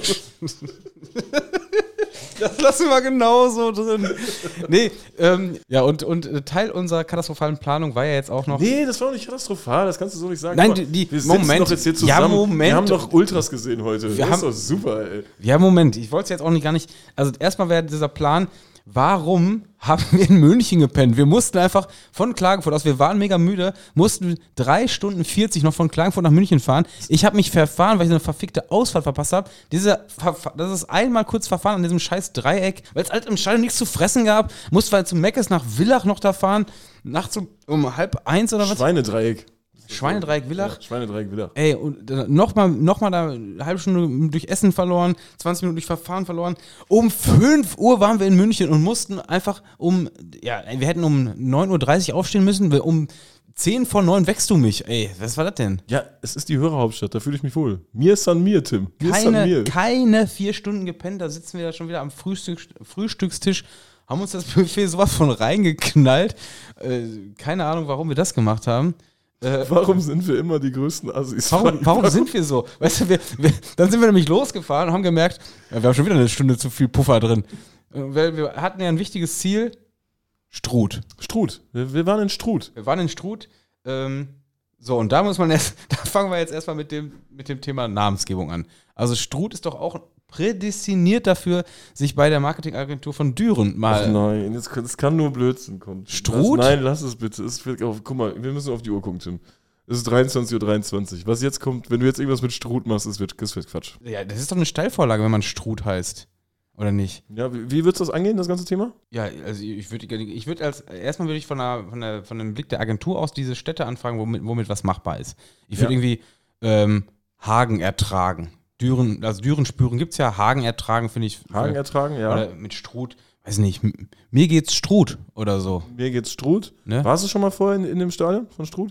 Das lassen wir genauso drin. Nee, ähm, ja, und, und Teil unserer katastrophalen Planung war ja jetzt auch noch. Nee, das war doch nicht katastrophal, das kannst du so nicht sagen. Nein, Guck mal, die- die- wir sitzen Moment. doch jetzt hier Ja, zusammen. Moment. Wir haben doch Ultras gesehen heute. Wir das haben- ist doch super, ey. Ja, Moment, ich wollte es jetzt auch nicht gar nicht. Also, erstmal wäre dieser Plan, warum haben wir in München gepennt? Wir mussten einfach von Klagenfurt aus, wir waren mega müde, mussten drei Stunden vierzig noch von Klagenfurt nach München fahren. Ich habe mich verfahren, weil ich eine verfickte Ausfahrt verpasst habe. Diese, Verfa- das ist einmal kurz verfahren an diesem scheiß Dreieck, weil es halt im Stadion nichts zu fressen gab. Mussten wir zum Meckes nach Villach noch da fahren. Nachts um, um halb eins oder was? Schweinedreieck. Schweinedreieck Villach. Ja, Schweinedreieck Villach. Ey, und nochmal noch mal da eine halbe Stunde durch Essen verloren, zwanzig Minuten durch Verfahren verloren. Um fünf Uhr waren wir in München und mussten einfach um, ja, wir hätten um neun Uhr dreißig aufstehen müssen, um zehn vor neun wächst du mich. Ey, was war das denn? Ja, es ist die Hörerhauptstadt, da fühle ich mich wohl. Mir ist an mir, Tim. Mir ist an Keine, mir. keine vier Stunden gepennt, da sitzen wir ja schon wieder am Frühstück, Frühstückstisch, haben uns das Buffet sowas von reingeknallt. Äh, keine Ahnung, warum wir das gemacht haben. Äh, Warum sind wir immer die größten Assis? Warum, warum sind wir so? Weißt du, wir, wir, dann sind wir nämlich losgefahren und haben gemerkt, ja, wir haben schon wieder eine Stunde zu viel Puffer drin. Äh, Weil wir hatten ja ein wichtiges Ziel, Struth. Struth. Wir, wir waren in Struth. Wir waren in Struth. Ähm, so, und da muss man jetzt, da fangen wir jetzt erstmal mit dem, mit dem Thema Namensgebung an. Also Struth ist doch auch prädestiniert dafür, sich bei der Marketingagentur von Düren mal... Ach nein, jetzt, kann- es kann nur Blödsinn kommen. Struth? Lass, nein, lass es bitte. Es wird, oh, guck mal, wir müssen auf die Uhr gucken, Tim. Es ist dreiundzwanzig Uhr dreiundzwanzig. Was jetzt kommt, wenn du jetzt irgendwas mit Struth machst, es wird, es wird Quatsch. Ja, das ist doch eine Steilvorlage, wenn man Struth heißt. Oder nicht? Ja, wie, wie würdest du das angehen, das ganze Thema? Ja, also ich würde ich würd als, erstmal würde ich von, der, von, der, von dem Blick der Agentur aus diese Städte anfragen, womit, womit was machbar ist. Ich würde Ja. irgendwie ähm, Hagen ertragen. Düren, also Düren spüren gibt es ja, Hagen ertragen finde ich. Hagen ertragen, ja. Oder mit Struth, weiß nicht, m- mir geht's Struth oder so. Mir geht's Struth. Ne? Warst du schon mal vorher in, in dem Stadion von Struth?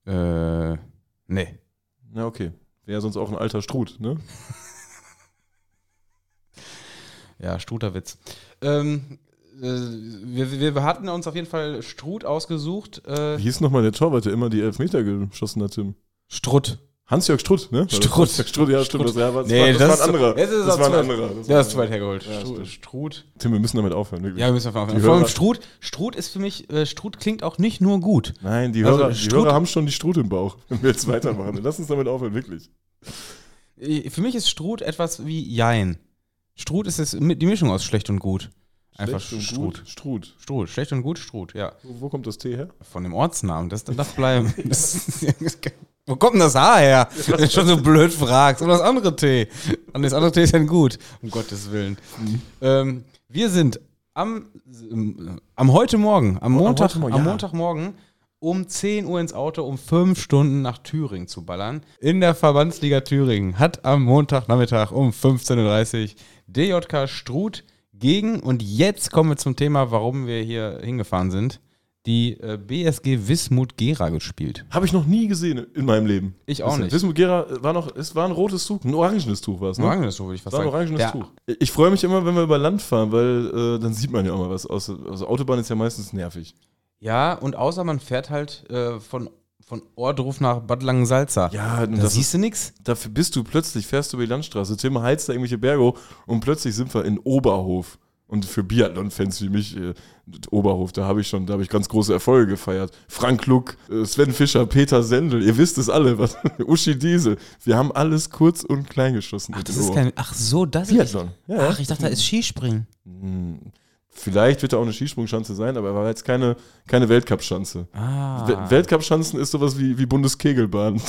Äh, nee. Na, okay. Wäre sonst auch ein alter Struth, ne? Ja, Strutherwitz. Ähm, äh, wir, wir hatten uns auf jeden Fall Struth ausgesucht. Äh, Wie hieß nochmal der Torwart, der immer die Elfmeter geschossen hat, Tim? Struth. Hans-Jörg Struth, ne? Struth. Hans-Jörg Struth, ja, stimmt. Das, ja, das, Nee, war, das, das war ist ein anderer. zu- jetzt ist es das auch war ein zu- anderer. Das Ja, war das ist zu weit hergeholt. Ja, Struth. stimmt. Struth. Tim, wir müssen damit aufhören, wirklich. Ja, wir müssen auf Die Vor allem Hörer- Struth. Struth ist für mich, äh, Struth klingt auch nicht nur gut. Nein, die Also, Hörer, die Struth- Hörer haben schon die Struth im Bauch, wenn wir jetzt weitermachen. Lass uns damit aufhören, wirklich. Äh, Für mich ist Struth etwas wie Jein. Struth ist es, die Mischung aus schlecht und gut. Einfach Schlecht und Struth. gut. Struth. Struth. Schlecht und gut, Struth, ja. Wo, wo kommt das T her? Von dem Ortsnamen, das darf bleiben. Das, wo kommt denn das H her? Wenn du schon so blöd fragst. Und das andere T. Und das andere T ist ja gut, um Gottes Willen. Mhm. Ähm, wir sind am, ähm, am heute Morgen, am Montag, heute Morgen, am ja. Montagmorgen um zehn Uhr ins Auto, um fünf Stunden nach Thüringen zu ballern. In der Verbandsliga Thüringen hat am Montagnachmittag um fünfzehn Uhr dreißig D J K Struth gegen, und jetzt kommen wir zum Thema, warum wir hier hingefahren sind, die äh, B S G Wismut Gera gespielt. Habe ich noch nie gesehen in meinem Leben. Ich auch nicht. Wismut Gera war noch, es war ein rotes Tuch, ein orangenes Tuch war es, ne? Ein orangenes Tuch, würde ich fast war ein sagen. orangenes Der, Tuch. Ich freue mich immer, wenn wir über Land fahren, weil äh, dann sieht man ja auch mal was aus. Also Autobahn ist ja meistens nervig. Ja, und außer man fährt halt äh, von, von Ohrdruf nach Bad Langensalza. Ja, da siehst du nix. Dafür bist du plötzlich, fährst du über die Landstraße, Tim heizt da irgendwelche Berge hoch und plötzlich sind wir in Oberhof. Und für Biathlon-Fans wie mich, äh, Oberhof, da habe ich schon, da habe ich ganz große Erfolge gefeiert. Frank Luck, äh, Sven Fischer, Peter Sendel, ihr wisst es alle, was, Uschi Diesel. Wir haben alles kurz und klein geschossen. Ach, das ist kein, ach so, das Biathlon. ist. Ja, ach, ich dachte, da ist Skispringen. Hm, vielleicht wird da auch eine Skisprungschanze sein, aber er war jetzt keine, keine Weltcup-Schanze. Ah. We- Weltcup-Schanzen ist sowas wie, wie Bundeskegelbahn.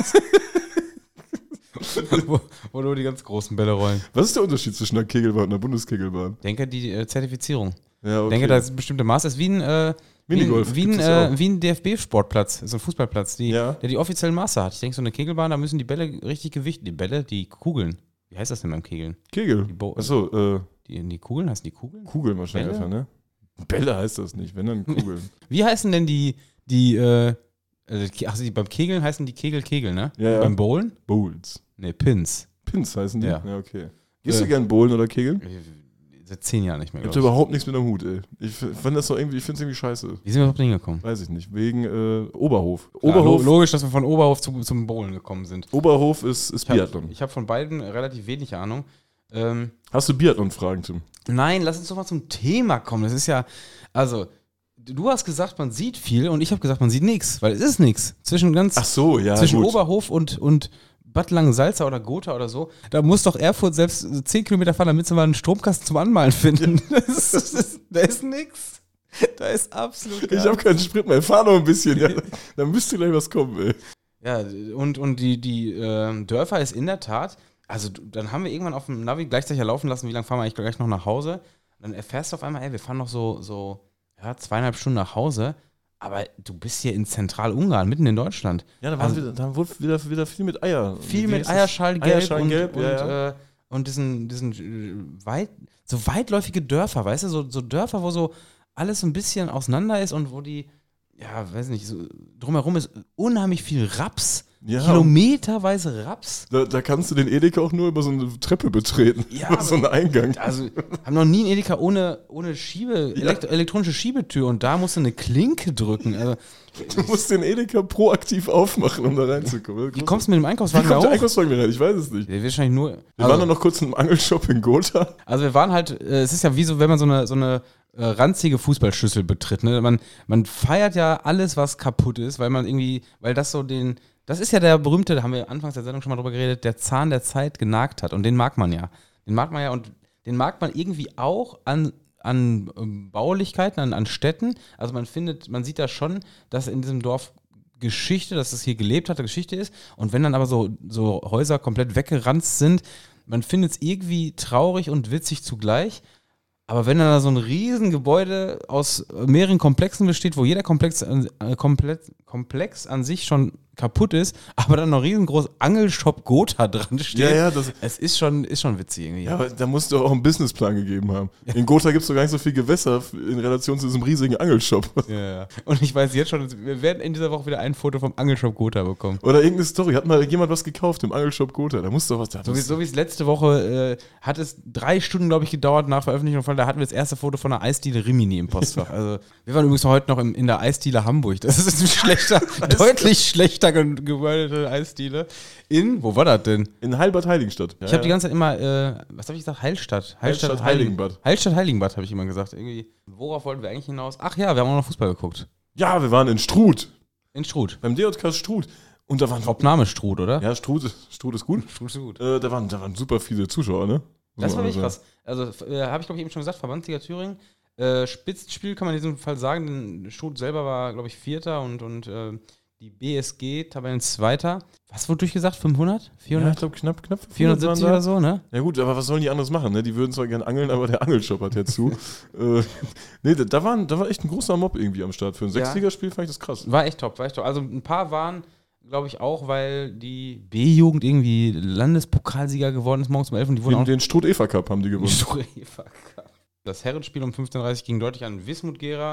wo, wo nur die ganz großen Bälle rollen. Was ist der Unterschied zwischen einer Kegelbahn und einer Bundeskegelbahn? Ich denke, die äh, Zertifizierung. Ja, okay. Ich denke, da ist ein bestimmter Maß. Das ist wie ein, äh, Minigolf wie ein, wie gibt's ein, das äh, auch. wie ein D F B-Sportplatz, so ein Fußballplatz, die, Ja. der die offiziellen Maße hat. Ich denke, so eine Kegelbahn, da müssen die Bälle richtig gewichten. Die Bälle, die Kugeln. Wie heißt das denn beim Kegeln? Kegel. Die Bo- Achso, äh, Die, die Kugeln, heißen die Kugeln? Kugeln wahrscheinlich Bälle? einfach, ne? Bälle heißt das nicht, wenn dann Kugeln. Wie heißen denn die, die, äh, also die- ach, die, beim Kegeln heißen die Kegel Kegel, ne? Ja, ja. Beim Bowlen? Bowls. Ne, Pins. Pins heißen die? Ja. Ja, okay. Gehst du Äh. gern bowlen oder kegeln? Seit zehn Jahren nicht mehr, Ich hab glaub da ich. überhaupt nichts mit am Hut, ey. Ich finde das doch irgendwie, ich finde es irgendwie scheiße. Wie sind wir überhaupt hingekommen? Weiß ich nicht. Wegen äh, Oberhof. Klar, Oberhof, lo- logisch, dass wir von Oberhof zu, zum Bowlen gekommen sind. Oberhof ist, ist Ich habe Biathlon. hab von beiden relativ wenig Ahnung. Ähm, Hast du Biathlon-Fragen, Tim? nein, lass uns doch mal zum Thema kommen. Das ist ja, also, du hast gesagt, man sieht viel und ich habe gesagt, man sieht nichts, weil es ist nichts. Zwischen ganz, Ach so, ja, zwischen gut. Oberhof und, und Bad Langensalza oder Gotha oder so, da muss doch Erfurt selbst zehn Kilometer fahren, damit sie mal einen Stromkasten zum Anmalen finden. Das ist, das ist, da ist nix. Da ist absolut Ich gar habe keinen Sprit mehr. Fahr noch ein bisschen. Ja. Da müsste gleich was kommen, ey. Ja, und, und die, die äh, Dörfer ist in der Tat, also du- dann haben wir irgendwann auf dem Navi gleichzeitig laufen lassen, wie lange fahren wir eigentlich gleich noch nach Hause. Dann erfährst du auf einmal, ey, wir fahren noch so, so ja, zweieinhalb Stunden nach Hause, aber du bist hier in Zentralungarn, mitten in Deutschland. Ja, da, Also- wieder, da wurde wieder, wieder viel mit Eier. Viel Wie mit ist das? Eierschallgelb, Eierschallgelb, und, ja, und, ja. Äh, und diesen, diesen äh, weit, so weitläufige Dörfer, weißt du, so, so Dörfer, wo so alles so ein bisschen auseinander ist und wo die, ja, weiß nicht, so, drumherum ist unheimlich viel Raps, Ja, kilometerweise Raps. Da, da kannst du den Edeka auch nur über so eine Treppe betreten. Ja, über so einen Eingang. Also, haben noch nie einen Edeka ohne, ohne Schiebe, Ja. elekt elektronische Schiebetür und da musst du eine Klinke drücken. Also, Du musst den Edeka proaktiv aufmachen, um da reinzukommen. wie kommst du mit dem Wie Einkaufswagen da kommt der hoch? Einkaufswagen da rein? Ich weiß es nicht. Der wird wahrscheinlich nur. Wir Also, waren dann noch kurz in einem Angelshop in Gotha. also wir waren halt, äh, es ist ja wie so, wenn man so eine, so eine äh, ranzige Fußballschüssel betritt. Ne? Man, man feiert ja alles, was kaputt ist, weil man irgendwie, weil das so den, das ist ja der berühmte, da haben wir anfangs der Sendung schon mal drüber geredet, der Zahn der Zeit genagt hat. Und den mag man ja. Den mag man ja und den mag man irgendwie auch an, an ähm, Baulichkeiten, an, an Städten. Also man findet, man sieht da schon, dass in diesem Dorf Geschichte, dass es hier gelebt hat, Geschichte ist. Und wenn dann aber so, so Häuser komplett weggeranzt sind, man findet es irgendwie traurig und witzig zugleich. Aber wenn dann da so ein Riesengebäude aus mehreren Komplexen besteht, wo jeder Komplex, an- äh, komplett, Komplex an sich schon kaputt ist, aber dann noch riesengroß Angelshop Gotha dran steht, Ja, ja, das, es ist schon, ist schon witzig irgendwie. ja, aber da musst du auch einen Businessplan gegeben haben. In Gotha gibt es doch gar nicht so viel Gewässer in Relation zu diesem riesigen Angelshop. Ja, ja. Und ich weiß jetzt schon, wir werden in dieser Woche wieder ein Foto vom Angelshop Gotha bekommen. Oder irgendeine Story. Hat mal jemand was gekauft im Angelshop Gotha? Da muss doch was da. So wie, so wie es letzte Woche äh, hat es drei Stunden, glaube ich, gedauert nach Veröffentlichung von, da hatten wir das erste Foto von einer Eisdiele Rimini im Postfach. Also wir waren übrigens heute noch im, in der Eisdiele Hamburg. Das ist ein schlechter, deutlich schlechter ge gebäudete Eisdiele. In, wo war das denn? in Heilbad Heiligenstadt. Ja, Ich habe die ja. ganze Zeit immer, äh, was habe ich gesagt? Heilstadt. Heilstadt Heiligenbad. Heilstadt Heiligenbad habe ich immer gesagt. Irgendwie, worauf wollten wir eigentlich hinaus? Ach ja, wir haben auch noch Fußball geguckt. Ja, wir waren in Struth. In Struth. Beim D J K Struth. Und da waren. Hauptname Struth, oder? Ja, Struth, ist- Struth ist gut. Struth ist gut. Äh, da, waren, da waren super viele Zuschauer, ne? Muss Das man war wirklich sagen. krass. Also, äh, habe ich glaube ich eben schon gesagt, Verbandsliga Thüringen. Äh, Spitzenspiel kann man in diesem Fall sagen, denn Struth selber war, glaube ich, Vierter und, und äh, die B S G Tabellenzweiter. Was wurde durchgesagt? fünfhundert? Ja, ich vierhundert? glaube knapp, knapp vierhundertsiebzig waren da. oder so, ne? Ja gut, aber was sollen die anderes machen, ne? Die würden zwar gerne angeln, aber der Angelshop hat ja zu. äh, nee, da, da, waren, da war echt ein großer Mob irgendwie am Start. Für ein Ja. Sechsligaspiel fand ich das krass. War echt top, war echt top. Also ein paar waren, glaube ich, auch, weil die B-Jugend irgendwie Landespokalsieger geworden ist morgens um elf und die wurden Den, auch den Struth-Eva-Cup haben die gewonnen. Das Herrenspiel um fünfzehn Uhr dreißig ging deutlich an Wismut Gera.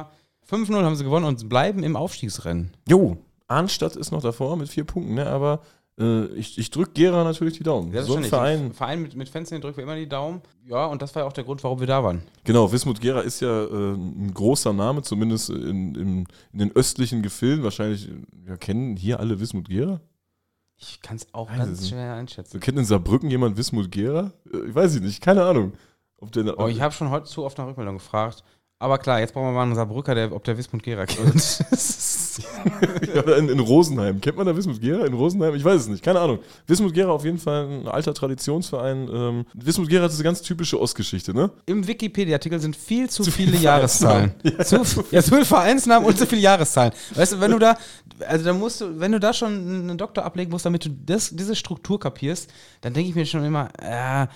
fünf null haben sie gewonnen und bleiben im Aufstiegsrennen. Jo, Arnstadt ist noch davor mit vier Punkten, ne? Aber äh, ich, ich drücke Gera natürlich die Daumen. Ja, so ein Verein. Verein mit, mit Fans, den drücken wir immer die Daumen. Ja, und das war ja auch der Grund, warum wir da waren. Genau, Wismut Gera ist ja äh, ein großer Name, zumindest in, in, in den östlichen Gefilden. Wahrscheinlich ja, kennen hier alle Wismut Gera. Ich kann es auch Weiß ganz es schwer einschätzen. Kennt in Saarbrücken jemand Wismut Gera? Äh, Ich weiß nicht, keine Ahnung. Ob der, Oh, ich habe schon heute zu oft nach Rückmeldung gefragt. Aber klar, jetzt brauchen wir mal einen Saarbrücker, der, ob der Wismut Gera kennt. ja, oder in, in Rosenheim. Kennt man da Wismut Gera in Rosenheim? Ich weiß es nicht, keine Ahnung. Wismut Gera auf jeden Fall ein alter Traditionsverein. Ähm, Wismut Gera hat diese ganz typische Ostgeschichte, ne? Im Wikipedia-Artikel sind viel zu, Zu viele viele Jahreszahlen. Ja, zu, ja, zu viele Vereinsnamen und zu viele Jahreszahlen. Weißt du, wenn du da, also da musst du, wenn du da schon einen Doktor ablegen musst, damit du das, diese Struktur kapierst, dann denke ich mir schon immer, äh,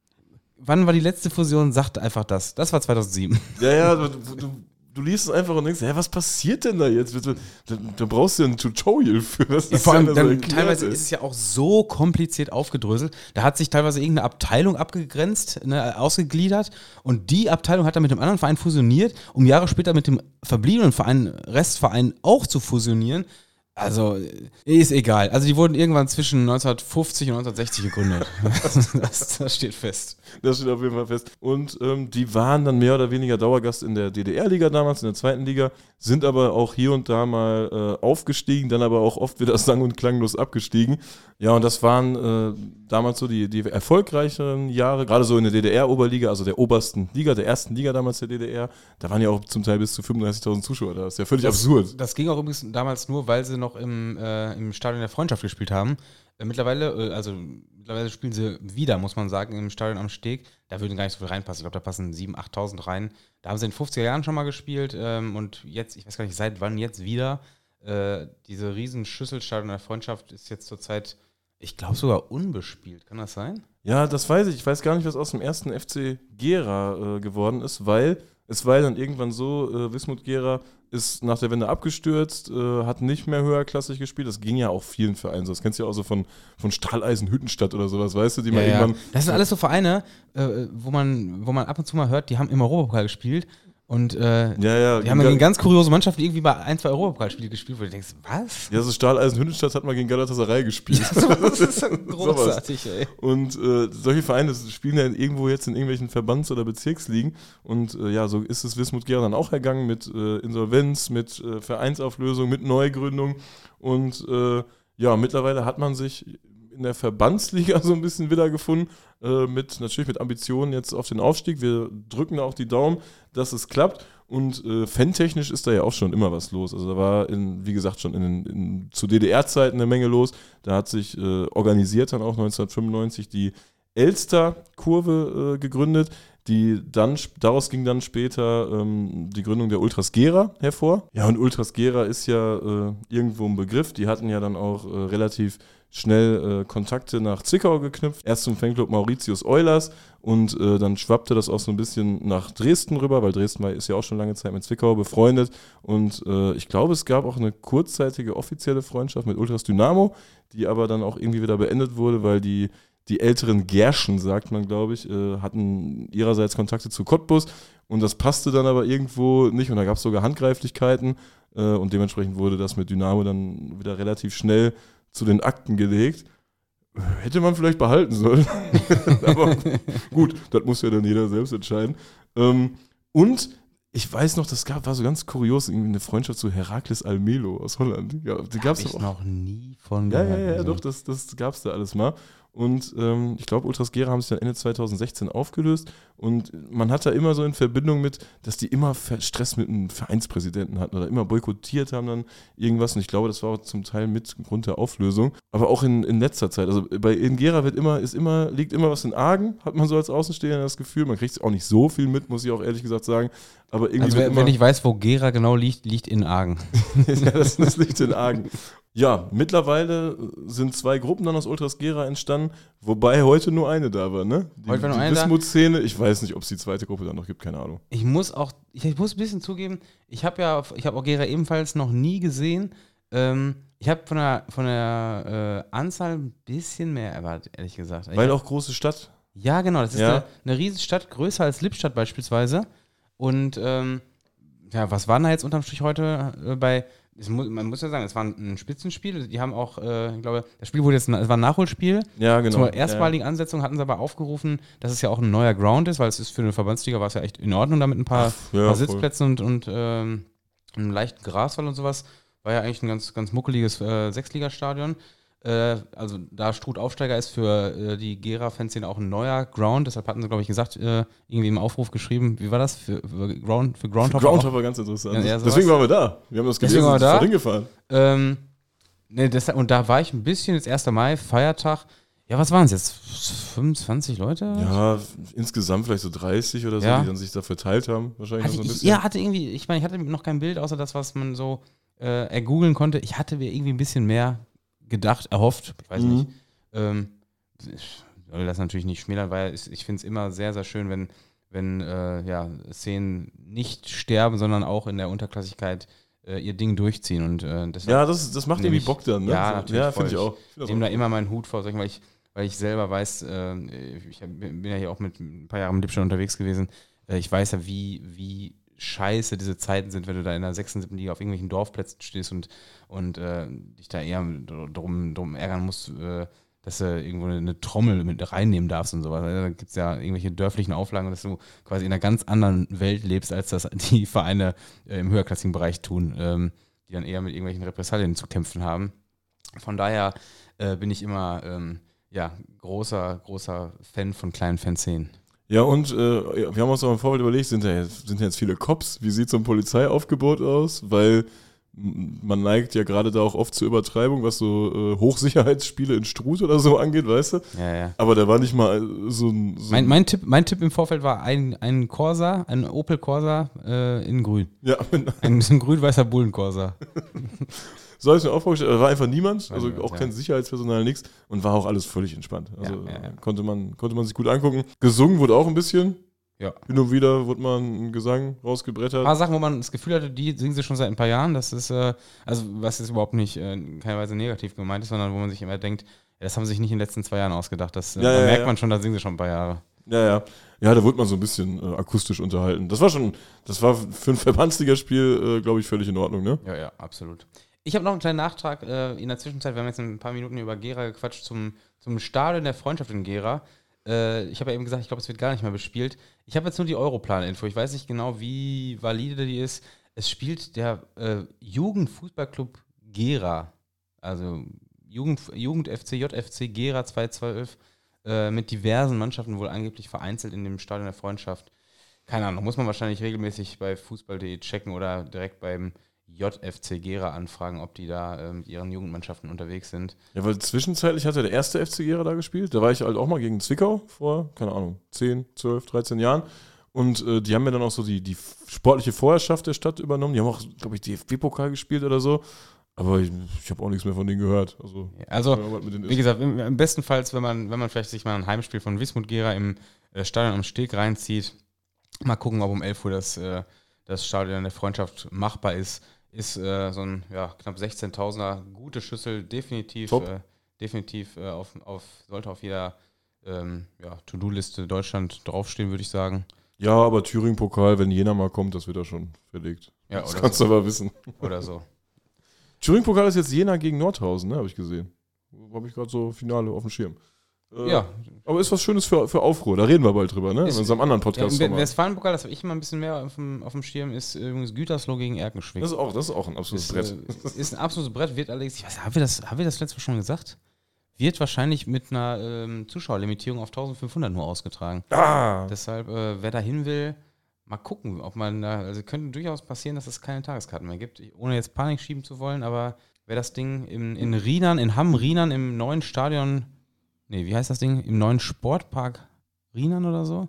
wann war die letzte Fusion? Sagt einfach das. Das war zweitausendsieben. Ja, ja, du, du, du liest es einfach und denkst, hä, was passiert denn da jetzt? Du, du, du brauchst ja ein Tutorial für das. Ja, vor allem, ja dann, so teilweise ist. ist es ja auch so kompliziert aufgedröselt. Da hat sich teilweise irgendeine Abteilung abgegrenzt, ne, ausgegliedert und die Abteilung hat dann mit dem anderen Verein fusioniert, um Jahre später mit dem verbliebenen Verein, Restverein auch zu fusionieren. Also, ist egal. Also, die wurden irgendwann zwischen neunzehnhundertfünfzig und neunzehnhundertsechzig gegründet. das, das steht fest. Das steht auf jeden Fall fest. Und ähm, die waren dann mehr oder weniger Dauergast in der D D R-Liga damals, in der zweiten Liga, sind aber auch hier und da mal äh, aufgestiegen, dann aber auch oft wieder sang- und klanglos abgestiegen. Ja, und das waren äh, damals so die, die erfolgreicheren Jahre, gerade so in der D D R-Oberliga, also der obersten Liga, der ersten Liga damals der D D R. Da waren ja auch zum Teil bis zu fünfunddreißigtausend Zuschauer da. Das ist ja völlig das, absurd. Das ging auch übrigens damals nur, weil sie noch im, äh, im Stadion der Freundschaft gespielt haben. Äh, mittlerweile, äh, also mittlerweile spielen sie wieder, muss man sagen, im Stadion am Steg. Da würden gar nicht so viel reinpassen. Ich glaube, da passen siebentausend, achttausend rein. Da haben sie in den fünfziger Jahren schon mal gespielt ähm, und jetzt, ich weiß gar nicht, seit wann jetzt wieder. Äh, diese riesen Schüsselstadion der Freundschaft ist jetzt zurzeit, ich glaube, sogar unbespielt. Kann das sein? Ja, das weiß ich. Ich weiß gar nicht, was aus dem ersten F C Gera äh, geworden ist, weil es war dann irgendwann so, äh, Wismut Gera ist nach der Wende abgestürzt, äh, hat nicht mehr höherklassig gespielt. Das ging ja auch vielen Vereinen so. Das kennst du ja auch so von, von Strahleisen Hüttenstadt oder sowas, weißt du, die Ja, man ja. irgendwann. Das sind alles so Vereine, äh, wo, man, wo man ab und zu mal hört, die haben im Europapokal gespielt. Und äh, Ja, ja. die haben gegen ganz kuriose Mannschaften irgendwie bei ein, zwei Europapokalspiele gespielt, wo du denkst, was? Ja, so Strahleisen Hüttenstadt hat mal gegen Galatasaray gespielt. Das ist so großartig, ey. Und äh, solche Vereine spielen ja irgendwo jetzt in irgendwelchen Verbands- oder Bezirksligen. Und äh, ja, so ist es Wismut Gera dann auch ergangen mit äh, Insolvenz, mit äh, Vereinsauflösung, mit Neugründung. Und äh, ja, mittlerweile hat man sich in der Verbandsliga so ein bisschen wiedergefunden, äh, mit natürlich mit Ambitionen jetzt auf den Aufstieg. Wir drücken da auch die Daumen, dass es klappt. Und äh, fantechnisch ist da ja auch schon immer was los. Also da war, in, wie gesagt, schon in, in, zu D D R-Zeiten eine Menge los. Da hat sich äh, organisiert dann auch neunzehnhundertfünfundneunzig die Elster-Kurve äh, gegründet. Die dann, daraus ging dann später ähm, die Gründung der Ultras Gera hervor. Ja, und Ultras Gera ist ja äh, irgendwo ein Begriff. Die hatten ja dann auch äh, relativ schnell äh, Kontakte nach Zwickau geknüpft. Erst zum Fanclub Mauritius Eulers und äh, dann schwappte das auch so ein bisschen nach Dresden rüber, weil Dresden war, ist ja auch schon lange Zeit mit Zwickau befreundet. Und äh, ich glaube, es gab auch eine kurzzeitige offizielle Freundschaft mit Ultras Dynamo, die aber dann auch irgendwie wieder beendet wurde, weil die Die älteren Gerschen, sagt man, glaube ich, äh, hatten ihrerseits Kontakte zu Cottbus und das passte dann aber irgendwo nicht und da gab es sogar Handgreiflichkeiten äh, und dementsprechend wurde das mit Dynamo dann wieder relativ schnell zu den Akten gelegt. Hätte man vielleicht behalten sollen. Aber gut, das muss ja dann jeder selbst entscheiden. Ähm, und ich weiß noch, das gab, war so ganz kurios, irgendwie eine Freundschaft zu Herakles Almelo aus Holland. Ja, die gab's Hab ich auch. noch nie von Ja, gehört. ja, ja, also. doch, das, das gab es da alles mal. Und ähm, ich glaube, Ultras Gera haben sich dann Ende zweitausendsechzehn aufgelöst und man hat da immer so in Verbindung mit, dass die immer Stress mit einem Vereinspräsidenten hatten oder immer boykottiert haben dann irgendwas und ich glaube, das war auch zum Teil mit Grund der Auflösung. Aber auch in, in letzter Zeit, also bei in Gera wird immer, ist immer, liegt immer was in Argen, hat man so als Außenstehender das Gefühl. Man kriegt auch nicht so viel mit, muss ich auch ehrlich gesagt sagen. Aber irgendwie Also wird wenn, immer, wenn ich weiß, wo Gera genau liegt, liegt in Argen. ja, das, das liegt in Argen. Ja, mittlerweile sind zwei Gruppen dann aus Ultras Gera entstanden, wobei heute nur eine da war, ne? Die, Heute war nur die eine da. Wismut-Szene, ich weiß nicht, ob es die zweite Gruppe dann noch gibt, keine Ahnung. Ich muss auch, ich, ich muss ein bisschen zugeben, ich habe ja, ich habe auch Gera ebenfalls noch nie gesehen. Ähm, ich habe von der, von der äh, Anzahl ein bisschen mehr erwartet, ehrlich gesagt. Ich Weil hab, auch große Stadt. Ja, genau, das ist Ja. eine, eine Riesenstadt, größer als Lippstadt beispielsweise. Und ähm, Ja, was war denn da jetzt unterm Strich heute äh, bei, es mu- man muss ja sagen, es war ein Spitzenspiel, die haben auch, äh, ich glaube, das Spiel wurde jetzt, es war ein Nachholspiel. Ja, genau. Zur erstmaligen Ansetzung hatten sie aber aufgerufen, dass es ja auch ein neuer Ground ist, weil es ist für eine Verbandsliga war es ja echt in Ordnung da mit ein paar, Ach, ja, paar voll. Sitzplätzen und, und ähm, einem leichten Grasfall und sowas. War ja eigentlich ein ganz, ganz muckeliges äh, Sechsligastadion. Äh, also da Struth Aufsteiger ist für äh, die Gera-Fanszene auch ein neuer Ground, deshalb hatten sie, glaube ich, gesagt, äh, irgendwie im Aufruf geschrieben, wie war das? Für, für Ground, für Groundhopper? Groundhopper ganz interessant. Ja, ja, sowas. Deswegen waren wir da. Wir haben das Deswegen gelesen, waren wir sind da. vorhin gefahren. Ähm, ne, deshalb, und da war ich ein bisschen, jetzt erster Mai, Feiertag. Ja, was waren es jetzt? fünfundzwanzig Leute? Ja, insgesamt vielleicht so dreißig oder so, Ja. die dann sich da verteilt haben. Wahrscheinlich Hatte noch so ein ich, bisschen. ja, hatte irgendwie, ich meine, ich hatte noch kein Bild, außer das, was man so äh, ergoogeln konnte. Ich hatte mir irgendwie ein bisschen mehr gedacht, erhofft, ich weiß Mhm. nicht. Ähm, ich soll das natürlich nicht schmälern, weil ich, ich finde es immer sehr, sehr schön, wenn, wenn äh, ja, Szenen nicht sterben, sondern auch in der Unterklassigkeit äh, ihr Ding durchziehen. Und, äh, deshalb Ja, das, das macht irgendwie Nämlich- Bock dann, ne? ja, So, natürlich ja, voll. finde ich auch. Ich find das nehme da auch immer meinen Hut vor, sag ich mal, ich, weil ich selber weiß, äh, ich hab, bin ja hier auch mit ein paar Jahren mit Lippstadt unterwegs gewesen, äh, ich weiß ja, wie, wie scheiße diese Zeiten sind, wenn du da in der sechsten, siebten Liga auf irgendwelchen Dorfplätzen stehst und, und äh, dich da eher drum, drum ärgern musst, äh, dass du irgendwo eine, eine Trommel mit reinnehmen darfst und sowas. Also, da gibt es ja irgendwelche dörflichen Auflagen, dass du quasi in einer ganz anderen Welt lebst, als das die Vereine äh, im höherklassigen Bereich tun, ähm, die dann eher mit irgendwelchen Repressalien zu kämpfen haben. Von daher äh, bin ich immer ähm, ja, großer, großer Fan von kleinen Fanszenen. Ja, und äh, wir haben uns auch im Vorfeld überlegt, sind da jetzt, sind da jetzt viele Cops? Wie sieht so ein Polizeiaufgebot aus? Weil m, man neigt ja gerade da auch oft zur Übertreibung, was so äh, Hochsicherheitsspiele in Struth oder so angeht, weißt du? Ja, ja. Aber da war nicht mal so ein... So Mein, ein mein, Tipp, mein Tipp im Vorfeld war ein, ein Corsa, ein Opel Corsa äh, in grün. ja, Ein, ein grün-weißer Bullen-Corsa. so habe ich mir auch vorgestellt, da war einfach niemand, War also niemand, auch ja. kein Sicherheitspersonal, nichts und war auch alles völlig entspannt. Also Ja, ja, ja. Konnte, man, konnte man sich gut angucken. Gesungen wurde auch ein bisschen. Ja. Hin und wieder wurde mal ein Gesang rausgebrettert. Ein paar Sachen, wo man das Gefühl hatte, die singen sie schon seit ein paar Jahren. Das ist, äh, also was jetzt überhaupt nicht äh, in keiner Weise negativ gemeint ist, sondern wo man sich immer denkt, ja, das haben sie sich nicht in den letzten zwei Jahren ausgedacht. Das äh, Ja, da ja, merkt ja. man schon, da singen sie schon ein paar Jahre. Ja, ja. Ja, da wurde man so ein bisschen äh, akustisch unterhalten. Das war schon, das war für ein Verbandsligaspiel, äh, glaube ich, völlig in Ordnung, ne? Ja, ja, absolut. Ich habe noch einen kleinen Nachtrag äh, in der Zwischenzeit. Wir haben jetzt ein paar Minuten über Gera gequatscht zum, zum Stadion der Freundschaft in Gera. Äh, ich habe ja eben gesagt, ich glaube, es wird gar nicht mehr bespielt. Ich habe jetzt nur die Europlan-Info. Ich weiß nicht genau, wie valide die ist. Es spielt der äh, Jugendfußballclub Gera, also Jugend, Jugend F C, J F C Gera zweitausendzwölf, äh, mit diversen Mannschaften wohl angeblich vereinzelt in dem Stadion der Freundschaft. Keine Ahnung, muss man wahrscheinlich regelmäßig bei fußball punkt de checken oder direkt beim J F C Gera anfragen, ob die da äh, mit ihren Jugendmannschaften unterwegs sind. Ja, weil zwischenzeitlich hat ja der erste F C Gera da gespielt. Da war ich halt auch mal gegen Zwickau vor, keine Ahnung, zehn, zwölf, dreizehn Jahren. Und äh, die haben ja dann auch so die, die sportliche Vorherrschaft der Stadt übernommen. Die haben auch, glaube ich, D F B-Pokal gespielt oder so. Aber ich, ich habe auch nichts mehr von denen gehört. Also, Also, ja, was mit denen wie ist. gesagt, im, im bestenfalls, wenn man, wenn man vielleicht sich mal ein Heimspiel von Wismut Gera im äh, Stadion am Steg reinzieht, mal gucken, ob um elf Uhr das, äh, das Stadion der Freundschaft machbar ist. Ist äh, so ein ja, knapp sechzehntausender gute Schüssel, definitiv, Top. äh, definitiv äh, auf, auf, sollte auf jeder ähm, ja, To-Do-Liste Deutschland draufstehen, würde ich sagen. Ja, aber Thüringen-Pokal, wenn Jena mal kommt, das wird da schon verlegt. Ja, das oder kannst so. du aber wissen. Oder so. Thüringen-Pokal ist jetzt Jena gegen Nordhausen, ne, habe ich gesehen. Habe ich gerade so Finale auf dem Schirm. Äh, Ja, Aber ist was Schönes für, für Aufruhr. Da reden wir bald drüber, ne? Ist- In unserem anderen ja, Podcast. im nochmal. Westfalen-Pokal, das habe ich immer ein bisschen mehr auf dem, auf dem Schirm, ist übrigens Gütersloh gegen Erkenschwick. das, ist auch, das ist auch ein absolutes Ist, Brett. äh, ist ein absolutes Brett, wird allerdings, ich weiß, haben wir das, haben wir das letzte Mal schon gesagt? Wird wahrscheinlich mit einer ähm, Zuschauerlimitierung auf eintausendfünfhundert nur ausgetragen. Ah! Deshalb, äh, wer da hin will, mal gucken, ob man da, also könnte durchaus passieren, dass es keine Tageskarten mehr gibt, Ich- ohne jetzt Panik schieben zu wollen, aber wer das Ding in, in Rienern, in Hamm, Rienern im neuen Stadion, nee, wie heißt das Ding? Im neuen Sportpark Rienern oder so?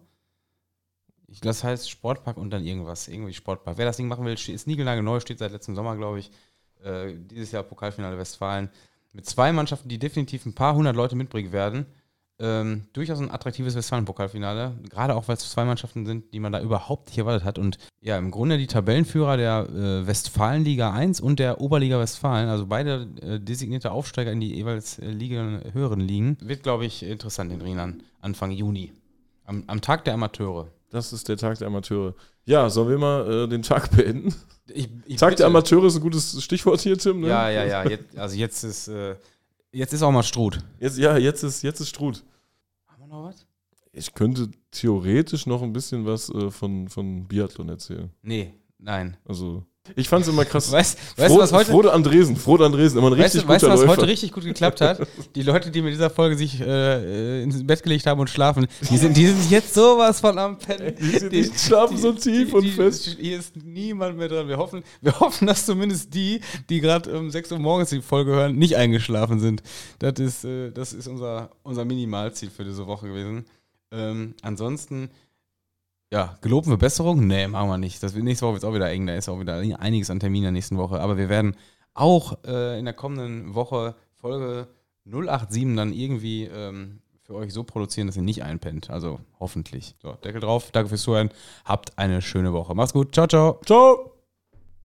Ich glaube, das heißt Sportpark und dann irgendwas, irgendwie Sportpark. Wer das Ding machen will, ste- ist niegelnagelneu, steht seit letztem Sommer, glaube ich. Äh, dieses Jahr Pokalfinale Westfalen. Mit zwei Mannschaften, die definitiv ein paar hundert Leute mitbringen werden. Ähm, durchaus ein attraktives Westfalen-Pokalfinale. Gerade auch, weil es zwei Mannschaften sind, die man da überhaupt nicht erwartet hat. Und ja, im Grunde die Tabellenführer der äh, Westfalen-Liga eins und der Oberliga Westfalen, also beide äh, designierte Aufsteiger in die jeweils äh, Liga, höheren Ligen, wird, glaube ich, interessant in Rienern Anfang Juni. Am, am Tag der Amateure. Das ist der Tag der Amateure. Ja, sollen wir mal äh, den Tag beenden? Ich, ich Tag bitte. der Amateure ist ein gutes Stichwort hier, Tim. Ne? Ja, ja, ja. Jetzt, also jetzt ist, äh, jetzt ist auch mal Struth. Jetzt, ja, jetzt ist, jetzt ist Struth. Haben wir noch was? Ich könnte theoretisch noch ein bisschen was äh, von, von Biathlon erzählen. Nee, nein. Also, ich fand es immer krass. Weißt, Fro- weißt du, was heute... Frode Andresen, Frode Andresen, immer ein Weißt richtig du, weißt du, guter was Läufer. heute richtig gut geklappt hat? Die Leute, die mit dieser Folge sich äh, ins Bett gelegt haben und schlafen, die sind, die sind jetzt sowas von am Pennen. Die, sind, die schlafen so tief die, und die, fest. Hier ist niemand mehr dran. Wir hoffen, wir hoffen, dass zumindest die, die gerade um sechs Uhr morgens die Folge hören, nicht eingeschlafen sind. Das ist, äh, das ist unser, unser Minimalziel für diese Woche gewesen. Ähm, ansonsten, ja, geloben wir Besserung? Nee, machen wir nicht. Das wird nächste Woche wird es auch wieder eng. Da ist auch wieder einiges an Terminen in der nächsten Woche. Aber wir werden auch äh, in der kommenden Woche Folge null acht sieben dann irgendwie ähm, für euch so produzieren, dass ihr nicht einpennt. Also hoffentlich. So, Deckel drauf. Danke fürs Zuhören. Habt eine schöne Woche. Macht's gut. Ciao, ciao. Ciao.